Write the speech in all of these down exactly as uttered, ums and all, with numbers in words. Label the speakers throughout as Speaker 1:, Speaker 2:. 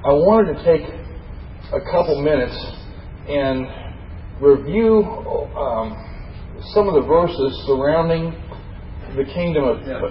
Speaker 1: I wanted to take a couple minutes and review um, some of the verses surrounding the kingdom of heaven.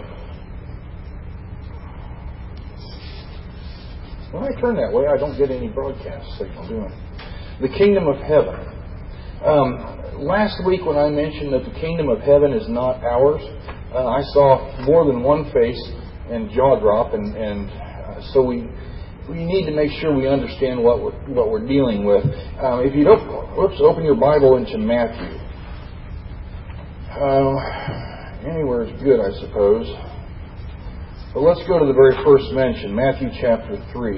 Speaker 1: When I turn that way, I don't get any broadcast signal, do I? The kingdom of heaven. Um, last week when I mentioned that the kingdom of heaven is not ours, uh, I saw more than one face and jaw drop, and, and uh, so we we need to make sure we understand what we're, what we're dealing with. Um, if you don't, whoops, open your Bible into Matthew. Uh, anywhere is good, I suppose. But let's go to the very first mention, Matthew chapter three.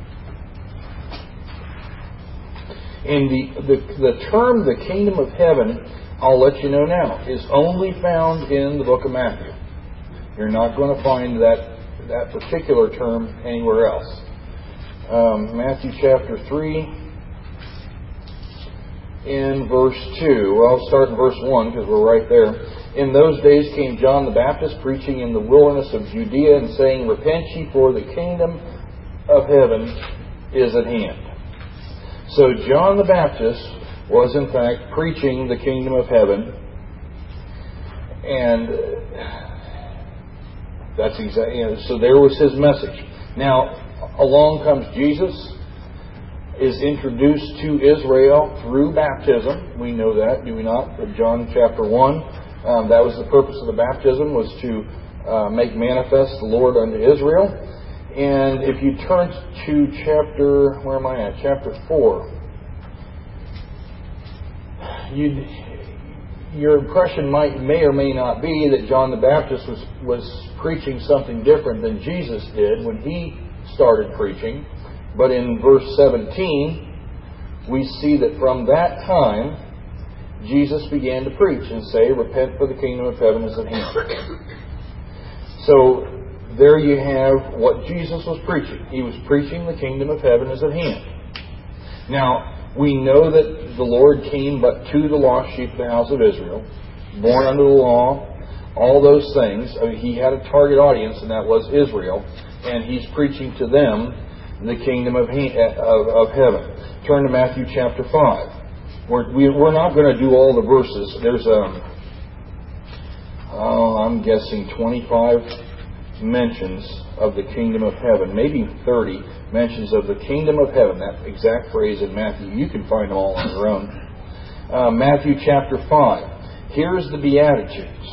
Speaker 1: And the, the, the term, the kingdom of heaven, I'll let you know now, is only found in the book of Matthew. You're not going to find that, that particular term anywhere else. Um, Matthew chapter three, in verse two. Well, I'll start in verse one because we're right there. In those days came John the Baptist, preaching in the wilderness of Judea and saying, Repent ye, for the kingdom of heaven is at hand. So John the Baptist was in fact preaching the kingdom of heaven, and that's exactly, you know, so there was his message. Now, along comes Jesus, is introduced to Israel through baptism. We know that, do we not? From John chapter one. Um, that was the purpose of the baptism, was to uh, make manifest the Lord unto Israel. And if you turn to chapter, where am I at? Chapter four. You'd, your impression might may or may not be that John the Baptist was, was preaching something different than Jesus did when he started preaching. But in verse seventeen, we see that from that time, Jesus began to preach and say, Repent, for the kingdom of heaven is at hand. So there you have what Jesus was preaching. He was preaching the kingdom of heaven is at hand. Now, we know that the Lord came but to the lost sheep of the house of Israel, born under the law, all those things. I mean, he had a target audience, and that was Israel, and he's preaching to them the kingdom of, he, of, of heaven. Turn to Matthew chapter five. We're, we, we're not going to do all the verses. There's, um, oh, I'm guessing twenty-five mentions of the kingdom of heaven, maybe thirty mentions of the kingdom of heaven, that exact phrase in Matthew. You can find them all on your own. Uh, Matthew chapter five. Here's the Beatitudes.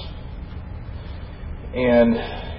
Speaker 1: And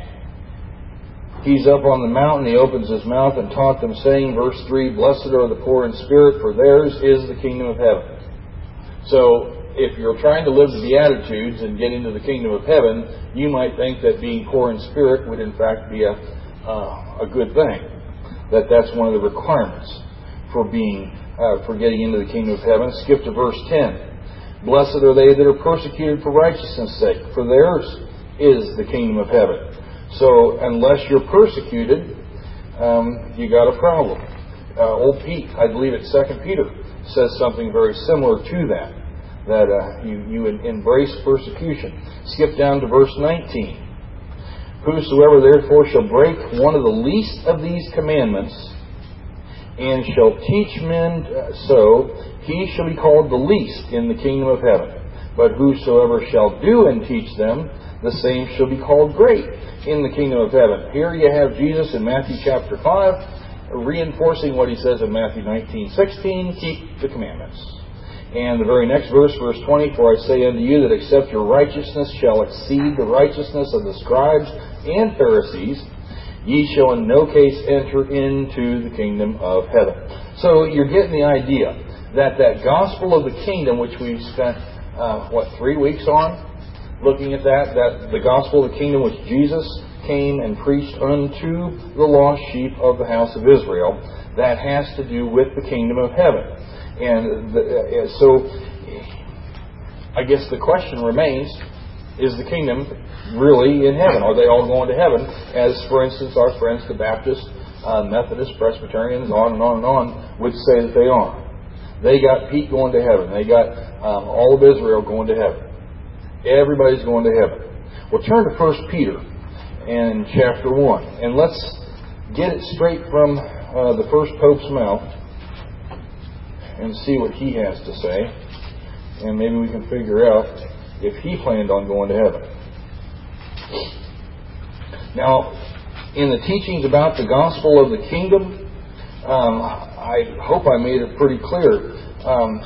Speaker 1: he's up on the mountain, he opens his mouth and taught them, saying, verse three, Blessed are the poor in spirit, for theirs is the kingdom of heaven. So, if you're trying to live the Beatitudes and get into the kingdom of heaven, you might think that being poor in spirit would in fact be a, uh, a good thing. That that's one of the requirements for being, uh, for getting into the kingdom of heaven. Skip to verse ten. Blessed are they that are persecuted for righteousness' sake, for theirs is the kingdom of heaven. So, unless you're persecuted, um, you got a problem. Uh, old Pete, I believe it's Second Peter, says something very similar to that. That uh, you, you embrace persecution. Skip down to verse nineteen. Whosoever therefore shall break one of the least of these commandments, and shall teach men so, he shall be called the least in the kingdom of heaven. But whosoever shall do and teach them, the same shall be called great in the kingdom of heaven. Here you have Jesus in Matthew chapter five, reinforcing what he says in Matthew nineteen sixteen, keep the commandments. And the very next verse, verse twenty, For I say unto you that except your righteousness shall exceed the righteousness of the scribes and Pharisees, ye shall in no case enter into the kingdom of heaven. So you're getting the idea that that gospel of the kingdom, which we've spent, uh, what, three weeks on, looking at that, that the gospel of the kingdom which Jesus came and preached unto the lost sheep of the house of Israel, that has to do with the kingdom of heaven. And the, uh, so, I guess the question remains, is the kingdom really in heaven? Are they all going to heaven? As, for instance, our friends, the Baptists, uh, Methodists, Presbyterians, on and on and on, would say that they are. They got Pete going to heaven. They got um, all of Israel going to heaven. Everybody's going to heaven. Well, turn to First Peter in chapter one, and let's get it straight from uh, the first Pope's mouth and see what he has to say, and maybe we can figure out if he planned on going to heaven. Now, in the teachings about the gospel of the kingdom, um, I hope I made it pretty clear um,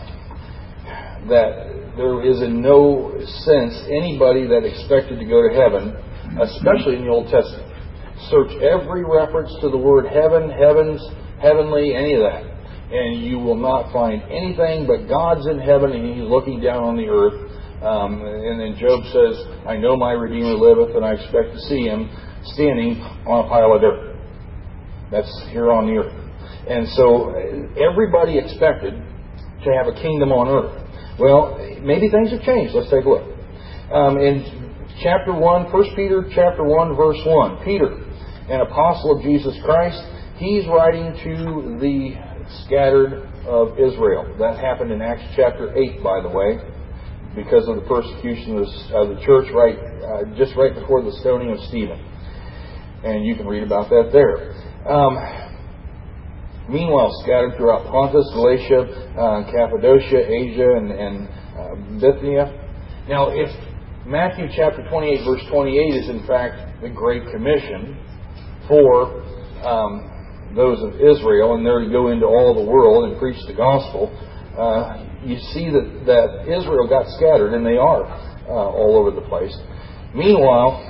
Speaker 1: that there is in no sense anybody that expected to go to heaven, especially in the Old Testament. Search every reference to the word heaven, heavens, heavenly, any of that, and you will not find anything but God's in heaven and He's looking down on the earth. Um, and then Job says, I know my Redeemer liveth, and I expect to see Him standing on a pile of dirt. That's here on the earth. And so everybody expected to have a kingdom on earth. Well, maybe things have changed. Let's take a look. Um, in chapter one, First Peter chapter one, verse one, Peter, an apostle of Jesus Christ, he's writing to the scattered of Israel. That happened in Acts chapter eight, by the way, because of the persecution of the church right uh, just right before the stoning of Stephen. And you can read about that there. Um, meanwhile, scattered throughout Pontus, Galatia, uh, Cappadocia, Asia, and, and uh, Bithynia. Now, if Matthew chapter twenty-eight, verse twenty-eight is in fact the Great Commission for um, those of Israel, and they're to go into all the world and preach the gospel, uh, you see that, that Israel got scattered, and they are uh, all over the place. Meanwhile,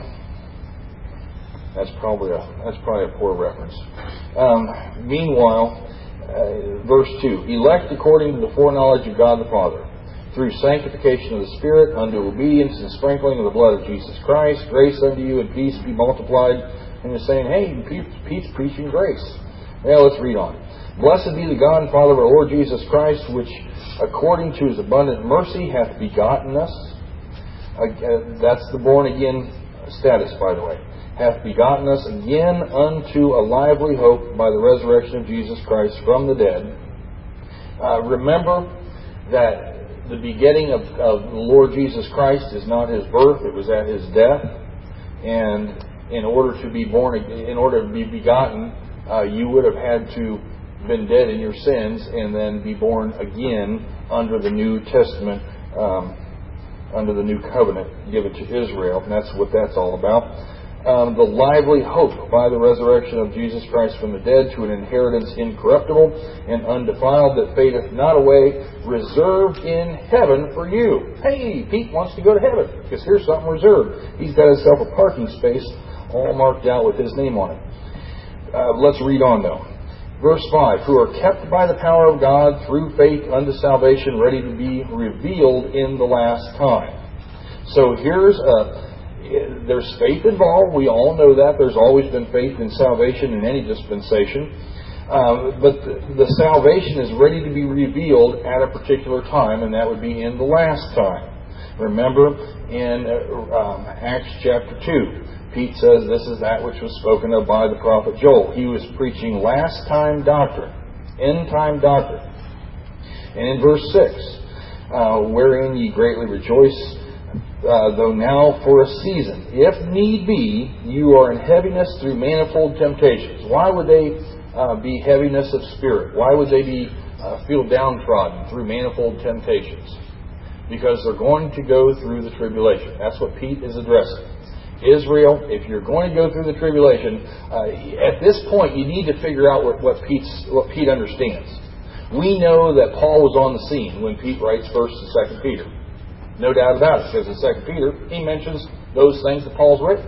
Speaker 1: that's probably a that's probably a poor reference. Um, meanwhile, uh, verse two: elect according to the foreknowledge of God the Father, through sanctification of the Spirit, unto obedience and sprinkling of the blood of Jesus Christ, grace unto you and peace be multiplied. And you're saying, hey, Pete's preaching grace. Well, let's read on. Blessed be the God and Father of our Lord Jesus Christ, which according to His abundant mercy hath begotten us. Uh, that's the born again status, by the way. Hath begotten us again unto a lively hope by the resurrection of Jesus Christ from the dead. Uh, remember that the begetting of, of the Lord Jesus Christ is not His birth, it was at His death. And in order to be born, in order to be begotten, uh, you would have had to been dead in your sins and then be born again under the New Testament, um, under the new covenant given to Israel. And that's what that's all about. Um, the lively hope by the resurrection of Jesus Christ from the dead to an inheritance incorruptible and undefiled that fadeth not away, reserved in heaven for you. Hey, Pete wants to go to heaven because here's something reserved. He's got himself a parking space all marked out with his name on it. Uh, let's read on though. Verse five, who are kept by the power of God through faith unto salvation, ready to be revealed in the last time. So here's a There's faith involved. We all know that. There's always been faith in salvation in any dispensation. Um, but the, the salvation is ready to be revealed at a particular time, and that would be in the last time. Remember in uh, um, Acts chapter two, Pete says this is that which was spoken of by the prophet Joel. He was preaching last time doctrine, end time doctrine. And in verse six, uh, wherein ye greatly rejoice, Uh, though now for a season, if need be, you are in heaviness through manifold temptations. Why would they uh, be heaviness of spirit? Why would they be uh, feel downtrodden through manifold temptations? Because they're going to go through the tribulation. That's what Pete is addressing. Israel, if you're going to go through the tribulation, uh, at this point you need to figure out what, what, Pete's, what Pete understands. We know that Paul was on the scene when Pete writes First and Second Peter. No doubt about it, because in Second Peter, he mentions those things that Paul's written.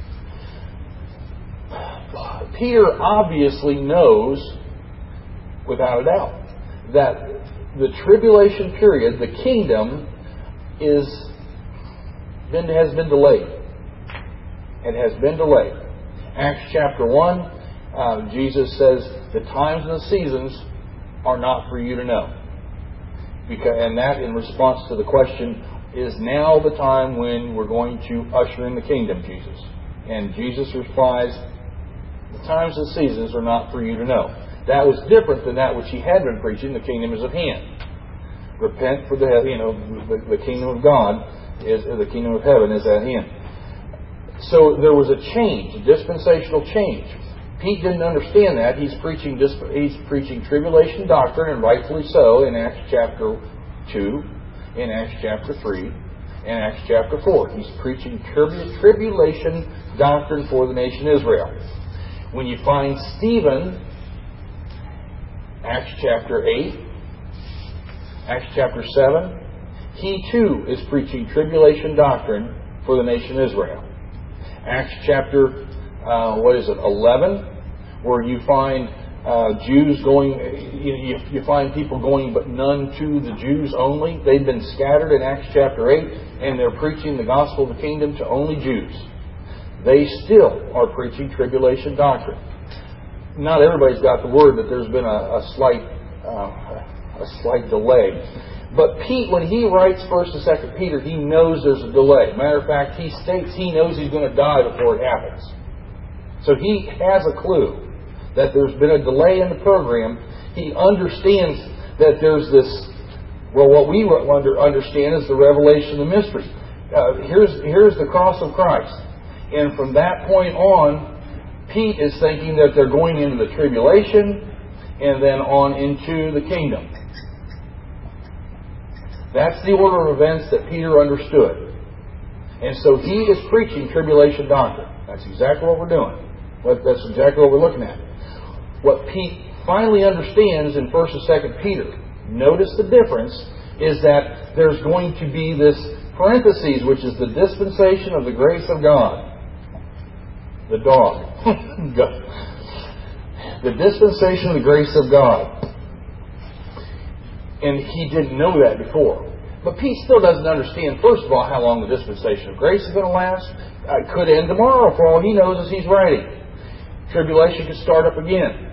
Speaker 1: Peter obviously knows, without a doubt, that the tribulation period, the kingdom, is been, has been delayed. It has been delayed. Acts chapter one, uh, Jesus says, the times and the seasons are not for you to know. Because, and that in response to the question, is now the time when we're going to usher in the kingdom, Jesus? And Jesus replies, the times and seasons are not for you to know. That was different than that which he had been preaching, the kingdom is at hand. Repent for the, you know, the, the kingdom of God, is the kingdom of heaven is at hand. So there was a change, a dispensational change. Pete didn't understand that. He's preaching he's preaching tribulation doctrine, and rightfully so, in Acts chapter two, in Acts chapter three, and Acts chapter four. He's preaching tribulation doctrine for the nation Israel. When you find Stephen, Acts chapter eight, Acts chapter seven, he too is preaching tribulation doctrine for the nation Israel. Acts chapter, uh, what is it, eleven, where you find uh, Jews going, you, you find people going, but none to the Jews only. They've been scattered in Acts chapter eight, and they're preaching the gospel of the kingdom to only Jews. They still are preaching tribulation doctrine. Not everybody's got the word that there's been a, a slight uh, a slight delay. But Pete, when he writes First and Second Peter, he knows there's a delay. Matter of fact, he states he knows he's going to die before it happens. So he has a clue that there's been a delay in the program. He understands that there's this, well, what we under, understand is the revelation of the mystery. Uh, here's, here's the cross of Christ. And from that point on, Pete is thinking that they're going into the tribulation and then on into the kingdom. That's the order of events that Peter understood. And so he is preaching tribulation doctrine. That's exactly what we're doing. That's exactly what we're looking at. What Pete finally understands in First and Second Peter, notice the difference, is that there's going to be this parentheses, which is the dispensation of the grace of God. The dog. The dispensation of the grace of God. And he didn't know that before. But Pete still doesn't understand, first of all, how long the dispensation of grace is going to last. It could end tomorrow for all he knows as he's writing. Tribulation could start up again.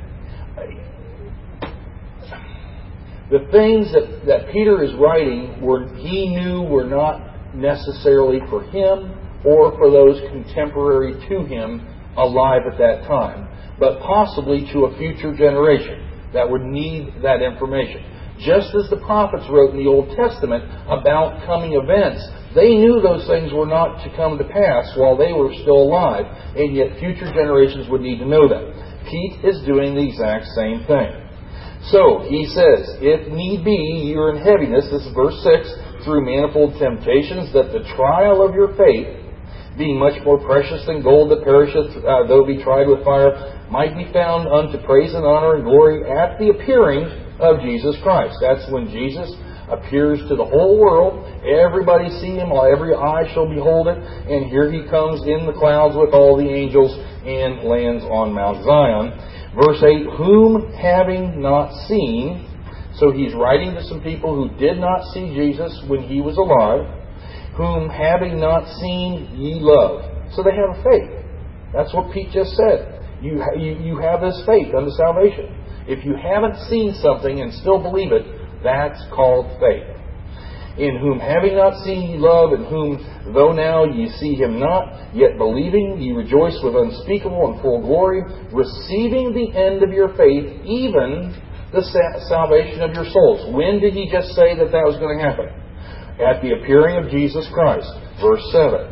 Speaker 1: The things that, that Peter is writing were he knew were not necessarily for him or for those contemporary to him alive at that time, but possibly to a future generation that would need that information. Just as the prophets wrote in the Old Testament about coming events, they knew those things were not to come to pass while they were still alive, and yet future generations would need to know them. Pete is doing the exact same thing. So, he says, if need be, you are in heaviness, this is verse six, through manifold temptations, that the trial of your faith, being much more precious than gold that perisheth, uh, though be tried with fire, might be found unto praise and honor and glory at the appearing of Jesus Christ. That's when Jesus appears to the whole world. Everybody see Him, every eye shall behold it, and here He comes in the clouds with all the angels and lands on Mount Zion. Verse eight, whom having not seen, so he's writing to some people who did not see Jesus when He was alive, whom having not seen ye love. So they have a faith. That's what Pete just said. You, you, you have this faith unto salvation. If you haven't seen something and still believe it, that's called faith. In whom having not seen ye love, in whom though now ye see Him not, yet believing ye rejoice with unspeakable and full glory, receiving the end of your faith, even the salvation of your souls. When did He just say that that was going to happen? At the appearing of Jesus Christ. Verse seven.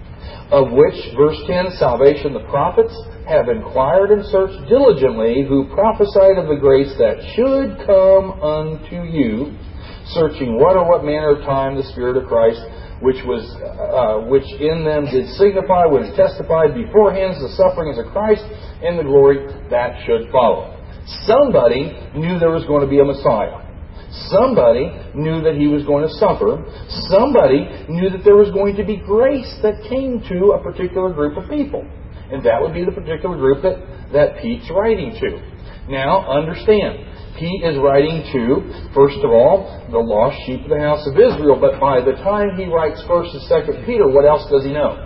Speaker 1: Of which, verse ten, salvation the prophets have inquired and searched diligently, who prophesied of the grace that should come unto you, searching what or what manner of time the Spirit of Christ, which was uh, which in them did signify, was testified beforehand the sufferings of Christ and the glory that should follow. Somebody knew there was going to be a Messiah. Somebody knew that He was going to suffer. Somebody knew that there was going to be grace that came to a particular group of people. And that would be the particular group that, that Pete's writing to. Now, understand, Pete is writing to, first of all, the lost sheep of the house of Israel. But by the time he writes First and Second Peter, what else does he know?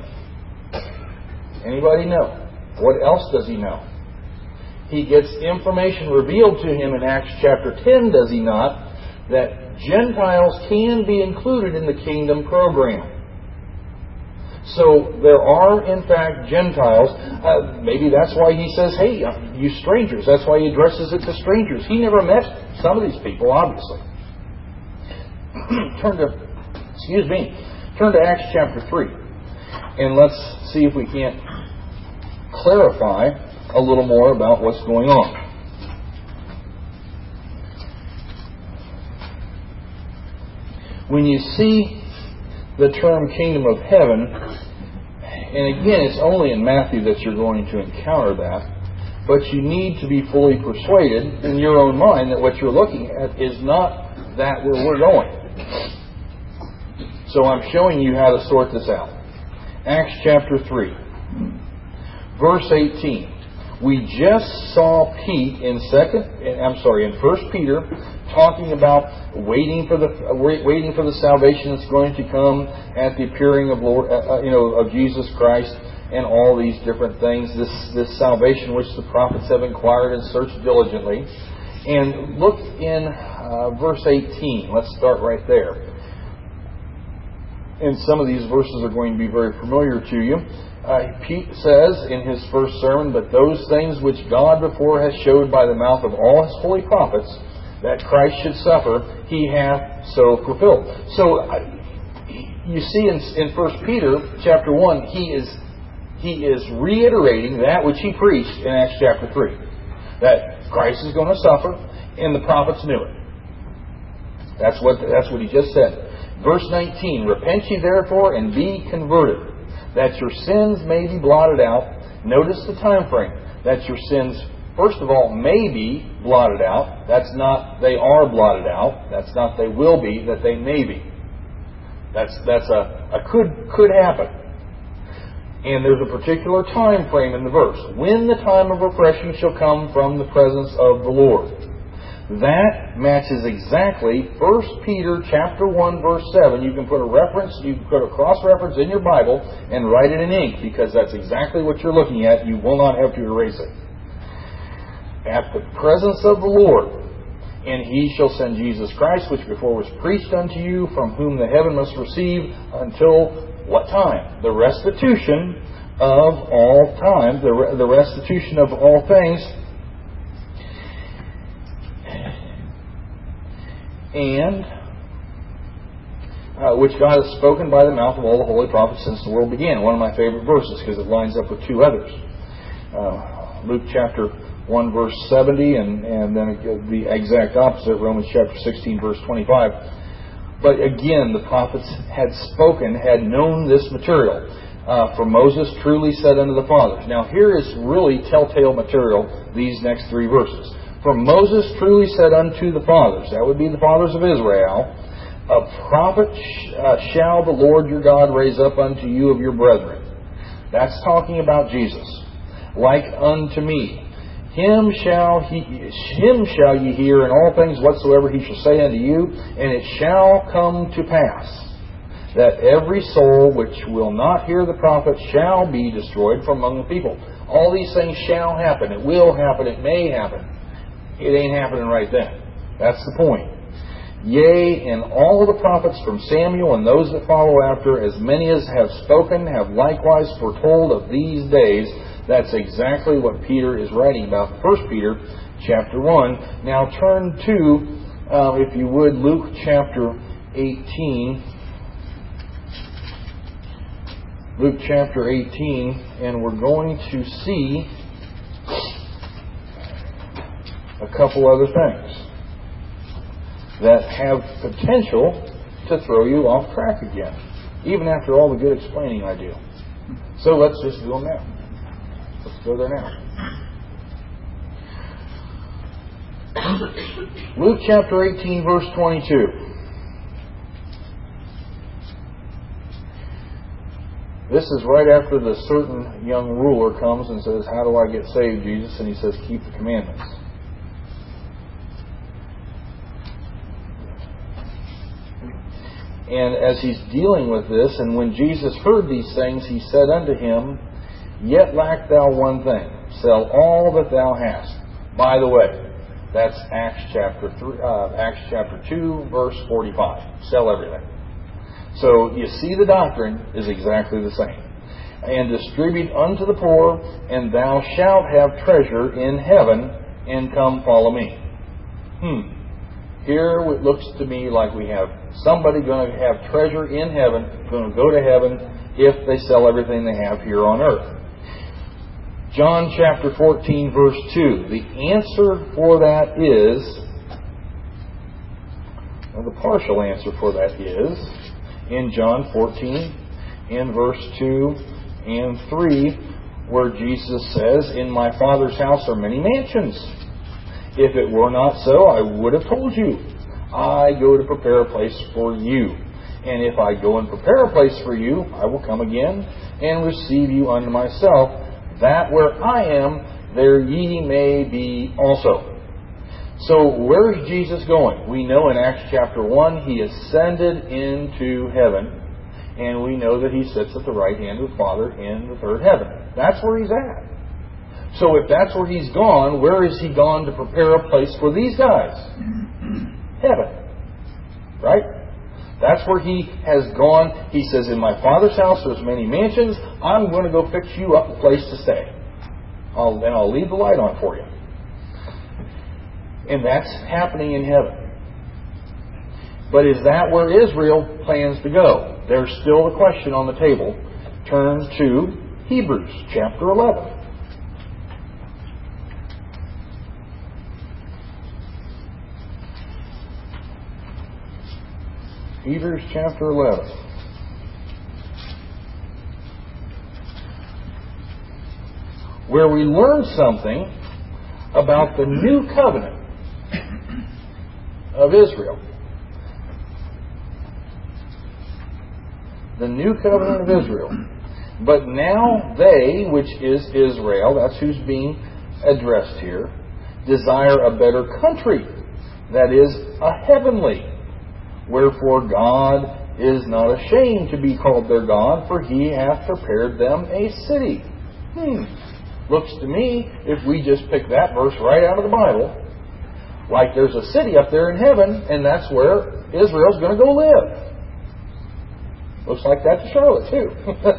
Speaker 1: Anybody know? What else does he know? He gets information revealed to him in Acts chapter ten, does he not? That Gentiles can be included in the kingdom program. So there are, in fact, Gentiles. Uh, maybe that's why he says, hey, you strangers. That's why he addresses it to strangers. He never met some of these people, obviously. Turn to, excuse me, turn to Acts chapter three. And let's see if we can't clarify a little more about what's going on. When you see the term kingdom of heaven, and again, it's only in Matthew that you're going to encounter that, but you need to be fully persuaded in your own mind that what you're looking at is not that where we're going. So I'm showing you how to sort this out. Acts chapter three, verse eighteen. We just saw Pete in second. I'm sorry, in First Peter, talking about waiting for the waiting for the salvation that's going to come at the appearing of Lord, uh, you know, of Jesus Christ, and all these different things. This this salvation which the prophets have inquired and searched diligently. And look in uh, verse eighteen. Let's start right there. And some of these verses are going to be very familiar to you. Uh, Pete says in his first sermon, "But those things which God before has showed by the mouth of all his holy prophets, that Christ should suffer, he hath so fulfilled." So uh, you see in, in First Peter chapter one, he is he is reiterating that which he preached in Acts chapter three, that Christ is going to suffer, and the prophets knew it. That's what that's what he just said. Verse nineteen: "Repent ye therefore and be converted, that your sins may be blotted out." Notice the time frame. That your sins, first of all, may be blotted out. That's not they are blotted out. That's not they will be, that they may be. That's that's a, a could could happen. And there's a particular time frame in the verse. "When the time of refreshing shall come from the presence of the Lord." That matches exactly First Peter chapter one verse seven. You can put a reference, you can put a cross-reference in your Bible and write it in ink, because that's exactly what you're looking at. You will not have to erase it. "At the presence of the Lord, and he shall send Jesus Christ, which before was preached unto you, from whom the heaven must receive until" what time? "The restitution of all time," the, re- the restitution of all things, and uh, which God has spoken by the mouth of all the holy prophets since the world began. One of my favorite verses, because it lines up with two others. Uh, Luke chapter one verse seventy, and, and then the exact opposite, Romans chapter sixteen verse twenty-five. But again, the prophets had spoken, had known this material. Uh, for Moses truly said unto the fathers. Now here is really telltale material, these next three verses. "For Moses truly said unto the fathers," that would be the fathers of Israel, "a prophet sh- uh, shall the Lord your God raise up unto you of your brethren." That's talking about Jesus. "Like unto me. Him shall he, him shall ye hear in all things whatsoever he shall say unto you, and it shall come to pass that every soul which will not hear the prophet shall be destroyed from among the people." All these things shall happen. It will happen. It may happen. It ain't happening right then. That's the point. "Yea, and all of the prophets from Samuel and those that follow after, as many as have spoken, have likewise foretold of these days." That's exactly what Peter is writing about. First Peter chapter one. Now turn to, uh, if you would, Luke chapter eighteen. Luke chapter eighteen, and we're going to see a couple other things that have potential to throw you off track again, even after all the good explaining I do. So let's just do them now. Let's go there now. Luke chapter eighteen, verse twenty-two. This is right after the certain young ruler comes and says, "How do I get saved, Jesus?" And he says, "Keep the commandments." And as he's dealing with this, "And when Jesus heard these things, he said unto him, Yet lack thou one thing. Sell all that thou hast." By the way, that's Acts chapter three, uh, Acts chapter two, verse forty-five. Sell everything. So you see, the doctrine is exactly the same. "And distribute unto the poor, and thou shalt have treasure in heaven, and come follow me." Hmm. Here it looks to me like we have somebody going to have treasure in heaven, going to go to heaven if they sell everything they have here on earth. John chapter fourteen, verse two. The answer for that is, well, the partial answer for that is, in John fourteen, in verse two and three, where Jesus says, "In my Father's house are many mansions. If it were not so, I would have told you. I go to prepare a place for you. And if I go and prepare a place for you, I will come again and receive you unto myself, that where I am, there ye may be also." So where is Jesus going? We know in Acts chapter one, He ascended into heaven. And we know that He sits at the right hand of the Father in the third heaven. That's where He's at. So if that's where He's gone, where is He gone to prepare a place for these guys? Heaven. Right? That's where He has gone. He says, "In my Father's house there's many mansions. I'm going to go fix you up a place to stay. I'll, and I'll leave the light on for you." And that's happening in heaven. But is that where Israel plans to go? There's still a question on the table. Turn to Hebrews chapter eleven. Hebrews chapter eleven. Where we learn something about the new covenant of Israel. The new covenant of Israel. But now they, which is Israel, that's who's being addressed here, desire a better country, that is, a heavenly. Wherefore God is not ashamed to be called their God, for He hath prepared them a city. Hmm. Looks to me, if we just pick that verse right out of the Bible, like there's a city up there in heaven, and that's where Israel's going to go live. Looks like that to Charlotte, too.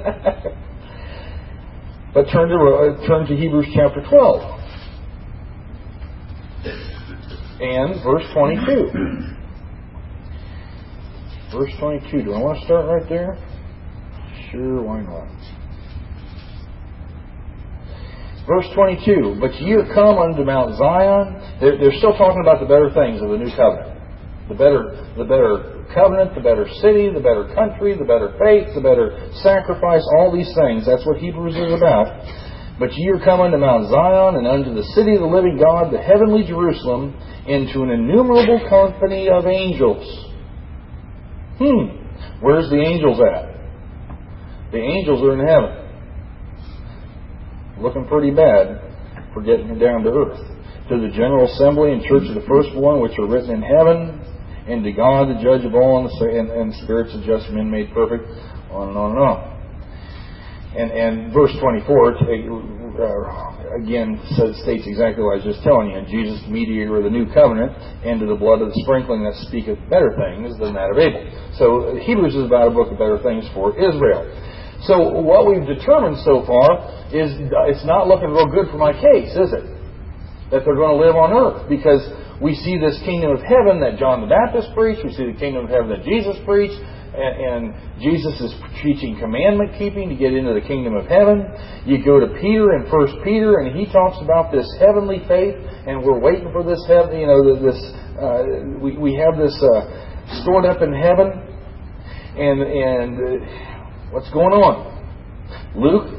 Speaker 1: But turn to, uh, turn to Hebrews chapter twelve. And verse twenty-two. Verse twenty-two. Do I want to start right there? Sure, why not? Verse twenty-two. "But ye are come unto Mount Zion." They're, they're still talking about the better things of the new covenant. The better, the better covenant, the better city, the better country, the better faith, the better sacrifice, all these things. That's what Hebrews is about. "But ye are come unto Mount Zion, and unto the city of the living God, the heavenly Jerusalem, and to an innumerable company of angels." Hmm. Where's the angels at? The angels are in heaven. Looking pretty bad for getting down to earth. "To the general assembly and church of the firstborn, which are written in heaven, and to God, the judge of all, and the, and, and spirits of just men made perfect," on and on and on. And, and verse twenty-four, uh, again, says, states exactly what I was just telling you. "And Jesus, mediator of the new covenant, and to the blood of the sprinkling that speaketh better things than that of Abel." So Hebrews is about a book of better things for Israel. So what we've determined so far is it's not looking real good for my case, is it? That they're going to live on earth. Because we see this kingdom of heaven that John the Baptist preached. We see the kingdom of heaven that Jesus preached. And, and Jesus is teaching commandment keeping to get into the kingdom of heaven. You go to Peter in First Peter, and he talks about this heavenly faith, and we're waiting for this heaven. You know, this uh, we we have this uh, stored up in heaven, and and uh, what's going on? Luke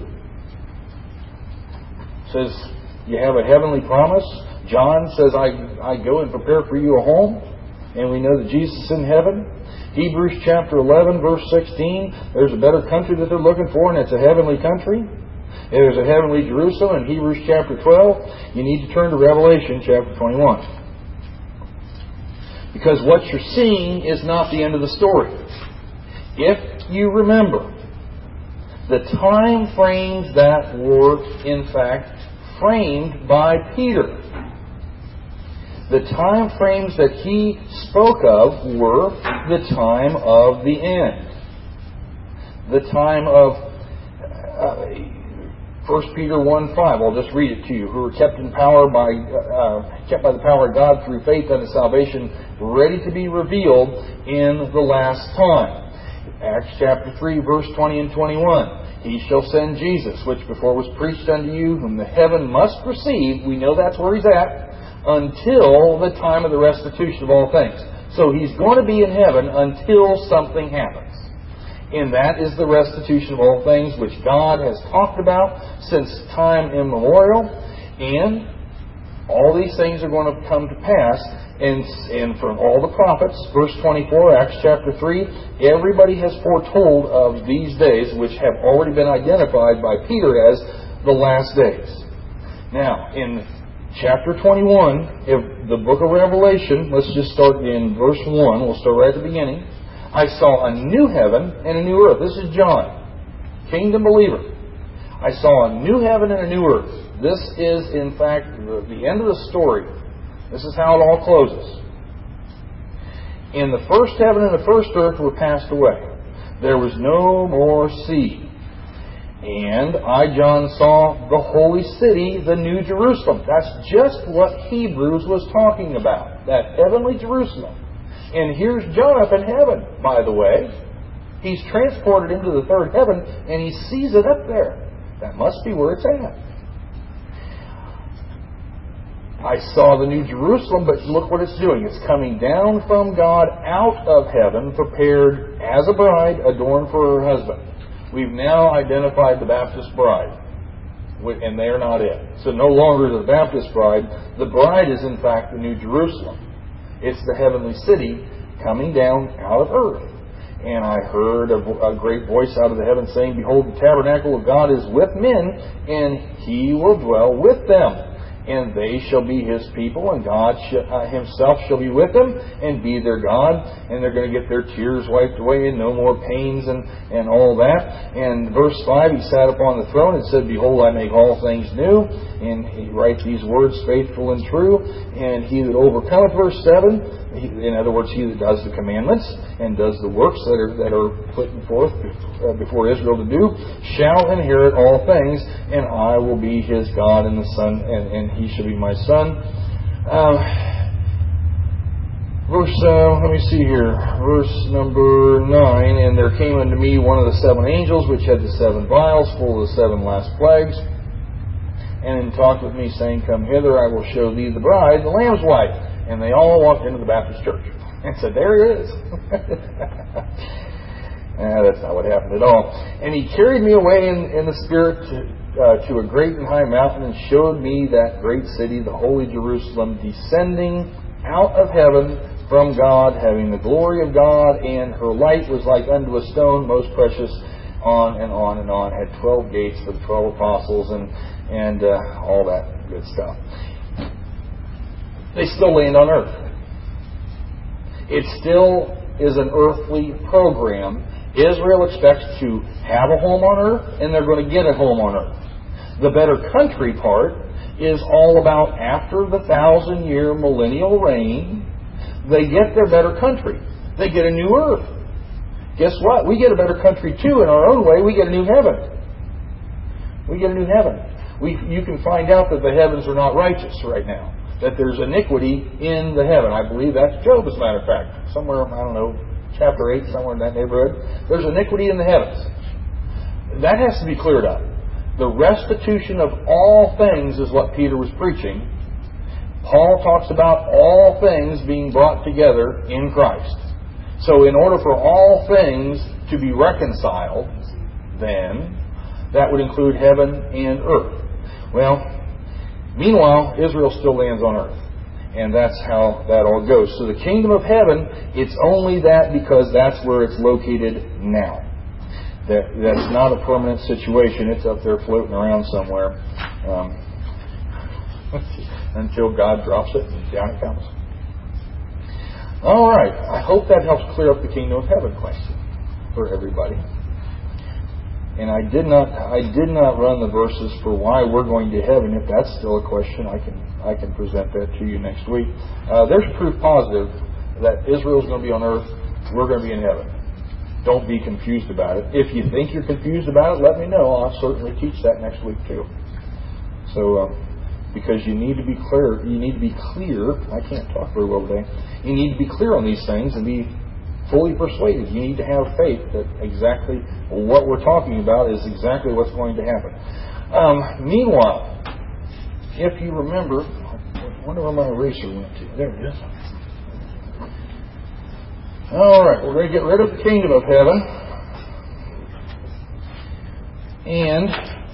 Speaker 1: says you have a heavenly promise. John says, I, I go and prepare for you a home. And we know that Jesus is in heaven. Hebrews chapter eleven, verse sixteen. There's a better country that they're looking for, and it's a heavenly country. There's a heavenly Jerusalem. In Hebrews chapter twelve, you need to turn to Revelation chapter twenty-one. Because what you're seeing is not the end of the story. If you remember the time frames that were, in fact, framed by Peter. The time frames that he spoke of were the time of the end. The time of uh, First Peter one five. I'll just read it to you. Who are kept in power by uh, kept by the power of God through faith unto salvation, ready to be revealed in the last time. Acts chapter three, verse twenty and twenty-one. He shall send Jesus, which before was preached unto you, whom the heaven must receive. We know that's where He's at, until the time of the restitution of all things. So He's going to be in heaven until something happens. And that is the restitution of all things, which God has talked about since time immemorial. And all these things are going to come to pass. And, and from all the prophets, verse twenty-four, Acts chapter three, everybody has foretold of these days, which have already been identified by Peter as the last days. Now, in chapter twenty-one, of the book of Revelation, let's just start in verse one. We'll start right at the beginning. I saw a new heaven and a new earth. This is John, kingdom believer. I saw a new heaven and a new earth. This is, in fact, the, the end of the story. This is how it all closes. And the first heaven and the first earth were passed away. There was no more sea. And I, John, saw the holy city, the New Jerusalem. That's just what Hebrews was talking about. That heavenly Jerusalem. And here's John up in heaven, by the way. He's transported into the third heaven, and he sees it up there. That must be where it's at. I saw the New Jerusalem, but look what it's doing. It's coming down from God out of heaven, prepared as a bride, adorned for her husband. We've now identified the Baptist bride, and they are not it. So no longer the Baptist bride. The bride is, in fact, the New Jerusalem. It's the heavenly city coming down out of earth. And I heard a, a great voice out of the heaven saying, Behold, the tabernacle of God is with men, and He will dwell with them. And they shall be His people, and God sh- uh, Himself shall be with them, and be their God. And they're going to get their tears wiped away, and no more pains, and, and all that. And verse five, He sat upon the throne and said, Behold, I make all things new. And He writes these words, faithful and true. And he that overcometh, verse seven, he, in other words, he that does the commandments and does the works that are that are put forth before Israel to do, shall inherit all things, and I will be his God, and the Son, and, and he shall be my son. Um, verse, uh, let me see here, verse number nine. And there came unto me one of the seven angels, which had the seven vials, full of the seven last plagues, and talked with me, saying, Come hither, I will show thee the bride, the Lamb's wife. And they all walked into the Baptist church and said, There it is. Ah, that's not what happened at all. And he carried me away in, in the Spirit to, uh, to a great and high mountain, and showed me that great city, the holy Jerusalem, descending out of heaven from God, having the glory of God, and her light was like unto a stone most precious, on and on and on. Had twelve gates for the twelve apostles, and, and uh, all that good stuff. They still land on earth. It still is an earthly program. Israel expects to have a home on earth, and they're going to get a home on earth. The better country part is all about after the thousand year millennial reign, they get their better country. They get a new earth. Guess what? We get a better country too in our own way. We get a new heaven. We get a new heaven. We, you can find out that the heavens are not righteous right now. That there's iniquity in the heaven. I believe that's Job, as a matter of fact. Somewhere, I don't know, chapter eight, somewhere in that neighborhood. There's iniquity in the heavens. That has to be cleared up. The restitution of all things is what Peter was preaching. Paul talks about all things being brought together in Christ. So in order for all things to be reconciled, then, that would include heaven and earth. Well, meanwhile, Israel still lands on earth. And that's how that all goes. So the kingdom of heaven, it's only that because that's where it's located now. That, that's not a permanent situation. It's up there floating around somewhere um, until God drops it and down it comes. All right. I hope that helps clear up the kingdom of heaven question for everybody. And I did not I did not run the verses for why we're going to heaven. If that's still a question, I can I can present that to you next week. Uh, there's proof positive that Israel's going to be on earth, we're going to be in heaven. Don't be confused about it. If you think you're confused about it, let me know. I'll certainly teach that next week too. So, uh, because you need to be clear, you need to be clear. I can't talk very well today. You need to be clear on these things and be fully persuaded. You need to have faith that exactly what we're talking about is exactly what's going to happen. Um, meanwhile, if you remember, I wonder where my eraser went to. There it is. All right, we're going to get rid of the kingdom of heaven and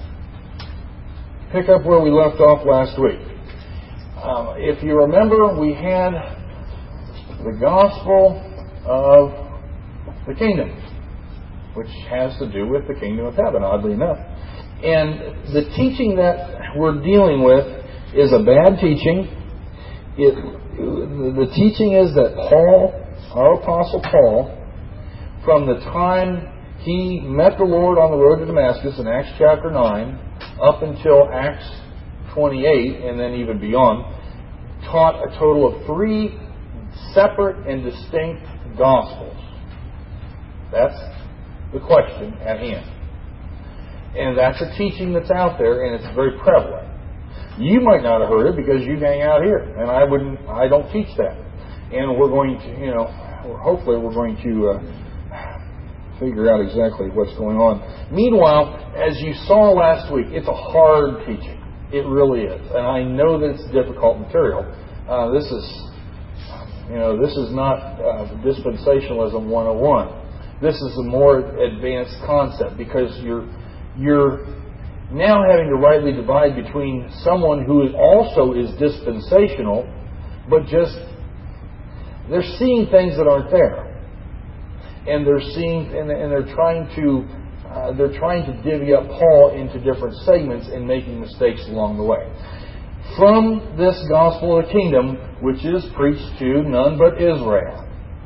Speaker 1: pick up where we left off last week. Um, if you remember, we had the gospel of the kingdom, which has to do with the kingdom of heaven, oddly enough. And the teaching that we're dealing with is a bad teaching. It, the teaching is that Paul, our Apostle Paul, from the time he met the Lord on the road to Damascus in Acts chapter nine, up until Acts twenty-eight, and then even beyond, taught a total of three separate and distinct gospels. That's the question at hand. And that's a teaching that's out there, and it's very prevalent. You might not have heard it because you hang out here, and I wouldn't. I don't teach that. And we're going to, you know, hopefully we're going to uh, figure out exactly what's going on. Meanwhile, as you saw last week, it's a hard teaching. It really is, and I know that it's difficult material. Uh, this is, you know, this is not uh, dispensationalism one oh one. This is a more advanced concept because you're you're now having to rightly divide between someone who is also is dispensational, but just they're seeing things that aren't there, and they're seeing and, and they're trying to uh, they're trying to divvy up Paul into different segments and making mistakes along the way. From this gospel of the kingdom, which is preached to none but Israel,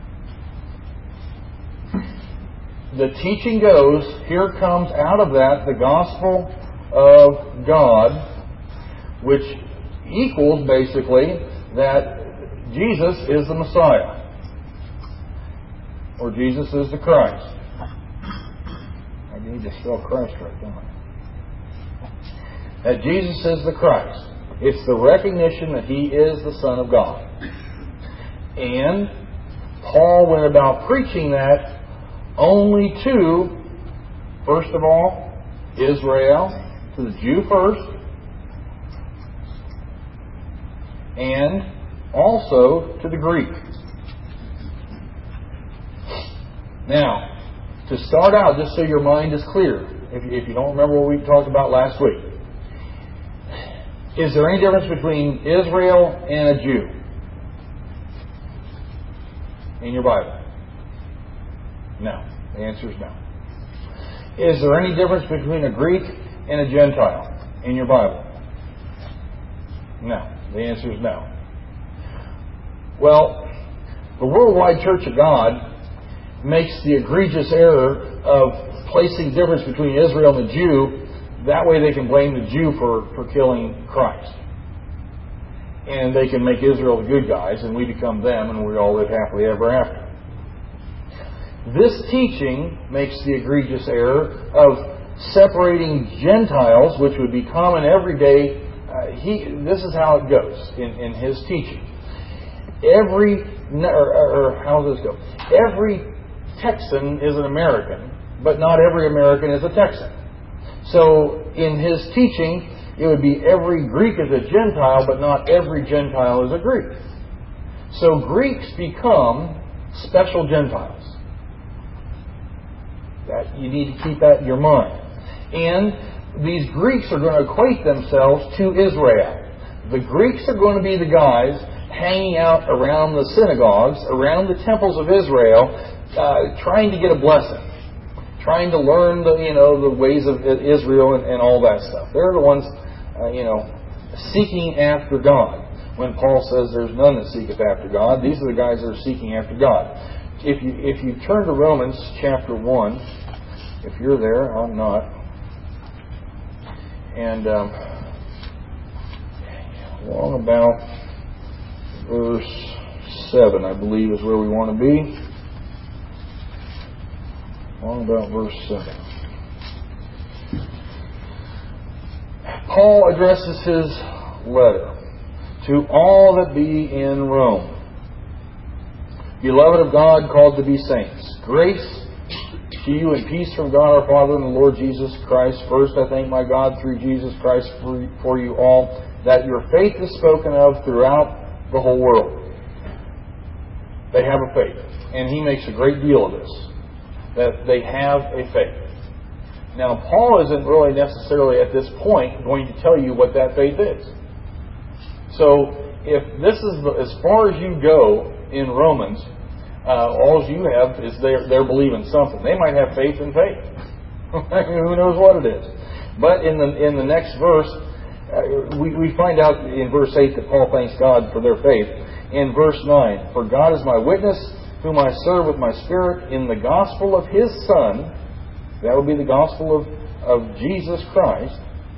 Speaker 1: the teaching goes, here comes out of that the gospel of God, which equals basically that Jesus is the Messiah, or Jesus is the Christ. I need to spell Christ right, don't I? That Jesus is the Christ. It's the recognition that He is the Son of God. And Paul went about preaching that only to, first of all, Israel, to the Jew first, and also to the Greek. Now, to start out, just so your mind is clear, if you, if you don't remember what we talked about last week, is there any difference between Israel and a Jew in your Bible? No. The answer is no. Is there any difference between a Greek and a Gentile in your Bible? No. The answer is no. Well, the Worldwide Church of God makes the egregious error of placing difference between Israel and the Jew. That way they can blame the Jew for, for killing Christ. And they can make Israel the good guys, and we become them, and we all live happily ever after. This teaching makes the egregious error of separating Gentiles, which would be common every day. Uh, he, this is how it goes in, in his teaching. Every, or, or how does this go? Every Texan is an American, but not every American is a Texan. So in his teaching, it would be every Greek is a Gentile, but not every Gentile is a Greek. So Greeks become special Gentiles. That you need to keep that in your mind. And these Greeks are going to equate themselves to Israel. The Greeks are going to be the guys hanging out around the synagogues, around the temples of Israel, uh, trying to get a blessing, trying to learn the you know the ways of Israel and, and all that stuff. They're the ones uh, you know seeking after God. When Paul says there's none that seeketh after God, these are the guys that are seeking after God. If you if you turn to Romans chapter one, if you're there, I'm not. And um, along about verse seven, I believe, is where we want to be. Along about verse seven. Paul addresses his letter to all that be in Rome. Beloved of God, called to be saints, grace to you and peace from God our Father and the Lord Jesus Christ. First, I thank my God through Jesus Christ for, for you all, that your faith is spoken of throughout the whole world. They have a faith. And he makes a great deal of this, that they have a faith. Now, Paul isn't really necessarily at this point going to tell you what that faith is. So, if this is the, as far as you go in Romans, uh, all you have is they're, they're believing something. They might have faith in faith. Who knows what it is? But in the in the next verse, uh, we, we find out in verse eight that Paul thanks God for their faith. In verse nine, for God is my witness, whom I serve with my spirit in the gospel of His Son. That would be the gospel of, of Jesus Christ.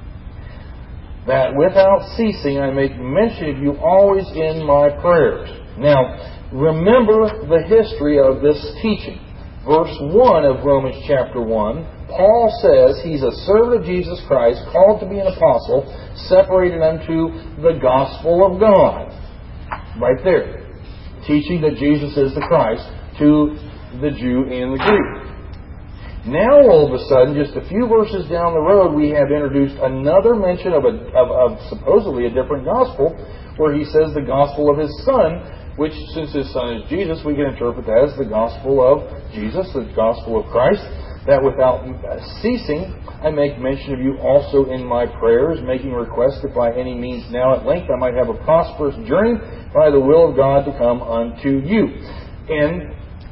Speaker 1: That without ceasing I make mention of you always in my prayers. Now, remember the history of this teaching. Verse one of Romans chapter one, Paul says he's a servant of Jesus Christ, called to be an apostle, separated unto the gospel of God. Right there. Teaching that Jesus is the Christ to the Jew and the Greek. Now, all of a sudden, just a few verses down the road, we have introduced another mention of, a, of, of supposedly a different gospel, where he says the gospel of His Son, which, since His Son is Jesus, we can interpret that as the gospel of Jesus, the gospel of Christ, that without ceasing I make mention of you also in my prayers, making request that by any means now at length I might have a prosperous journey by the will of God to come unto you. And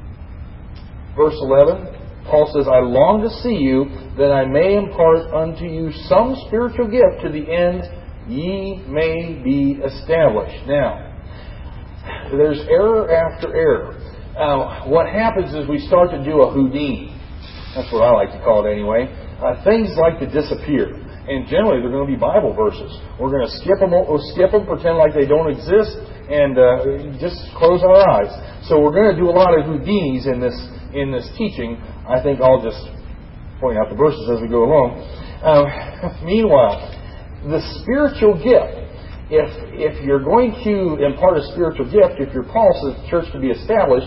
Speaker 1: verse eleven, Paul says, I long to see you, that I may impart unto you some spiritual gift, to the end ye may be established. Now, there's error after error. Uh, what happens is we start to do a Houdini. That's what I like to call it anyway. Uh, things like to disappear. And generally they're going to be Bible verses. We're going to skip them, we'll skip them, pretend like they don't exist, and uh, just close our eyes. So we're going to do a lot of Houdinis in this in this teaching. I think I'll just point out the verses as we go along. Um, meanwhile, the spiritual gift, if if you're going to impart a spiritual gift, if you're Paul says the church to be established,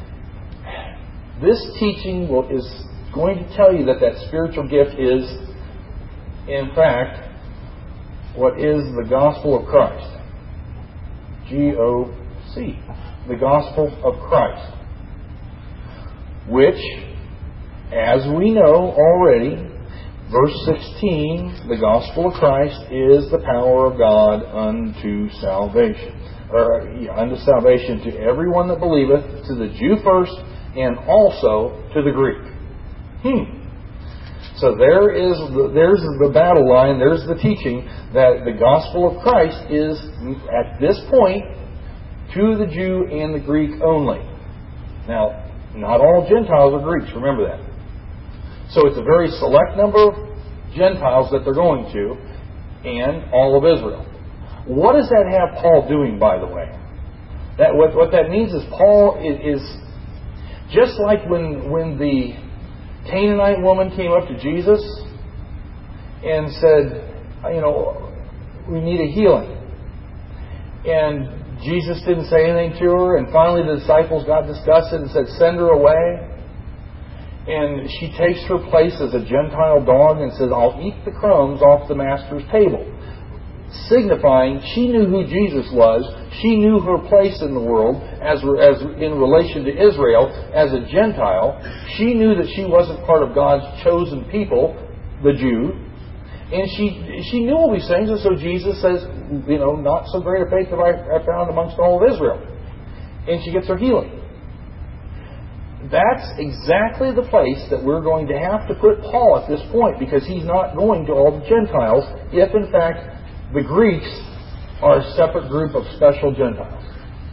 Speaker 1: this teaching will, is going to tell you that that spiritual gift is, in fact, what is the gospel of Christ. G O C. The gospel of Christ. Which, as we know already, verse sixteen, the gospel of Christ is the power of God unto salvation. Or yeah, unto salvation to everyone that believeth, to the Jew first, and also to the Greek. Hmm. So there is the, there's the battle line, there's the teaching that the gospel of Christ is, at this point, to the Jew and the Greek only. Now, not all Gentiles are Greeks, remember that. So it's a very select number of Gentiles that they're going to, and all of Israel. What does that have Paul doing, by the way? That what, what that means is Paul is, is just like when when the Canaanite woman came up to Jesus and said, you know, we need a healing. And Jesus didn't say anything to her, and finally the disciples got disgusted and said, send her away. And she takes her place as a Gentile dog and says, I'll eat the crumbs off the master's table. Signifying she knew who Jesus was. She knew her place in the world as, as in relation to Israel as a Gentile. She knew that she wasn't part of God's chosen people, the Jew. And she she knew all these things, and so Jesus says, you know, not so great a faith have I, I found amongst all of Israel. And she gets her healing. That's exactly the place that we're going to have to put Paul at this point, because he's not going to all the Gentiles, if in fact the Greeks are a separate group of special Gentiles.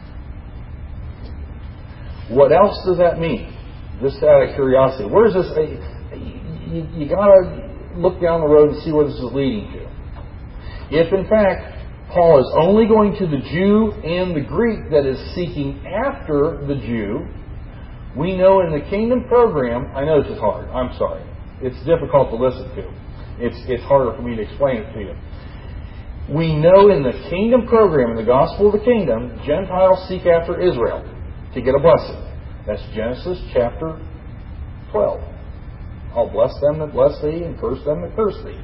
Speaker 1: What else does that mean? Just out of curiosity. Where is this? You, you got to look down the road and see where this is leading to. If in fact Paul is only going to the Jew and the Greek that is seeking after the Jew, we know in the kingdom program, I know this is hard, I'm sorry. It's difficult to listen to. It's, it's harder for me to explain it to you. We know in the kingdom program, in the gospel of the kingdom, Gentiles seek after Israel. to get a blessing. That's Genesis chapter twelve. I'll bless them that bless thee and curse them that curse thee.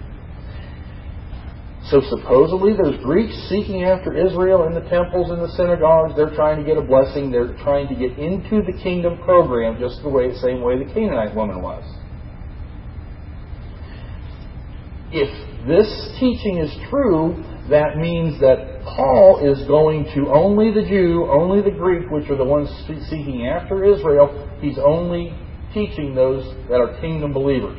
Speaker 1: So supposedly there's Greeks seeking after Israel in the temples and the synagogues. They're trying to get a blessing. They're trying to get into the kingdom program just the way, same way the Canaanite woman was. If this teaching is true, that means that Paul is going to only the Jew, only the Greek, which are the ones seeking after Israel. He's only teaching those that are kingdom believers.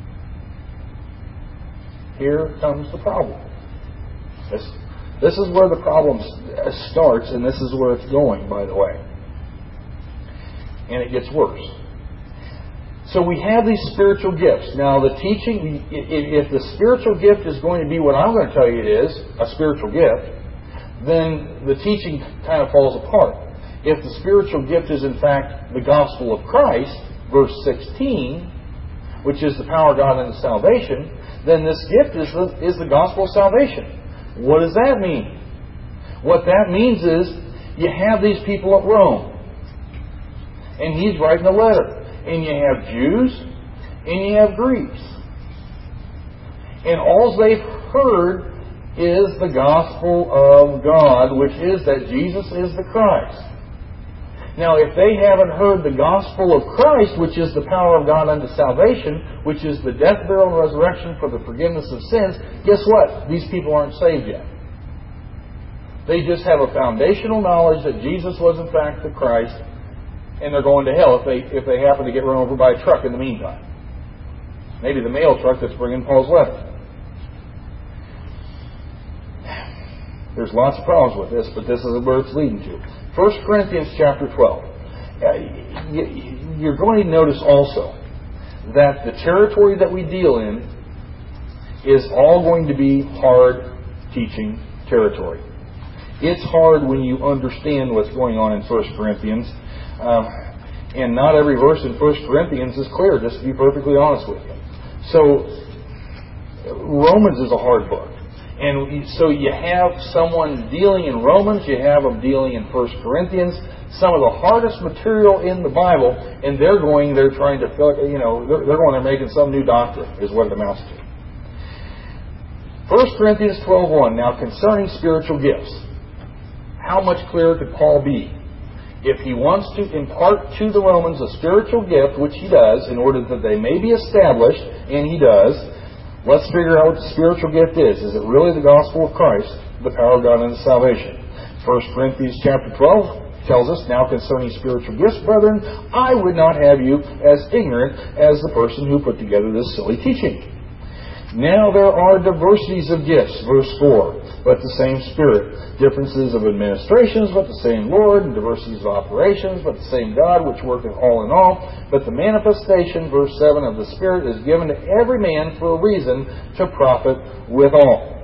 Speaker 1: Here comes the problem. This, this is where the problem starts, and this is where it's going, by the way. And it gets worse. So we have these spiritual gifts. Now, the teaching, if the spiritual gift is going to be what I'm going to tell you it is, a spiritual gift, then the teaching kind of falls apart. If the spiritual gift is, in fact, the gospel of Christ, verse sixteen, which is the power of God unto salvation, then this gift is the, is the gospel of salvation. What does that mean? What that means is you have these people at Rome, and he's writing a letter, and you have Jews, and you have Greeks. And all they've heard is the gospel of God, which is that Jesus is the Christ. Now, if they haven't heard the gospel of Christ, which is the power of God unto salvation, which is the death, burial, and resurrection for the forgiveness of sins, guess what? These people aren't saved yet. They just have a foundational knowledge that Jesus was in fact the Christ, and they're going to hell if they if they happen to get run over by a truck in the meantime. Maybe the mail truck that's bringing Paul's letter. There's lots of problems with this, but this is where it's leading to. First Corinthians chapter twelve. You're going to notice also that the territory that we deal in is all going to be hard teaching territory. It's hard when you understand what's going on in First Corinthians. Um, and not every verse in First Corinthians is clear, just to be perfectly honest with you. So, Romans is a hard book. And so you have someone dealing in Romans, you have them dealing in First Corinthians, some of the hardest material in the Bible, and they're going, they're trying to, you know, they're, they're going, they're making some new doctrine, is what it amounts to. First Corinthians twelve one, now concerning spiritual gifts, how much clearer could Paul be? If he wants to impart to the Romans a spiritual gift, which he does, in order that they may be established, and he does, let's figure out what the spiritual gift is. Is it really the gospel of Christ, the power of God unto salvation? First Corinthians chapter twelve tells us, now concerning spiritual gifts, brethren, I would not have you as ignorant as the person who put together this silly teaching. Now there are diversities of gifts, verse four, but the same Spirit. Differences of administrations, but the same Lord. And diversities of operations, but the same God, which worketh all in all. But the manifestation, verse seven, of the Spirit is given to every man for a reason to profit withal.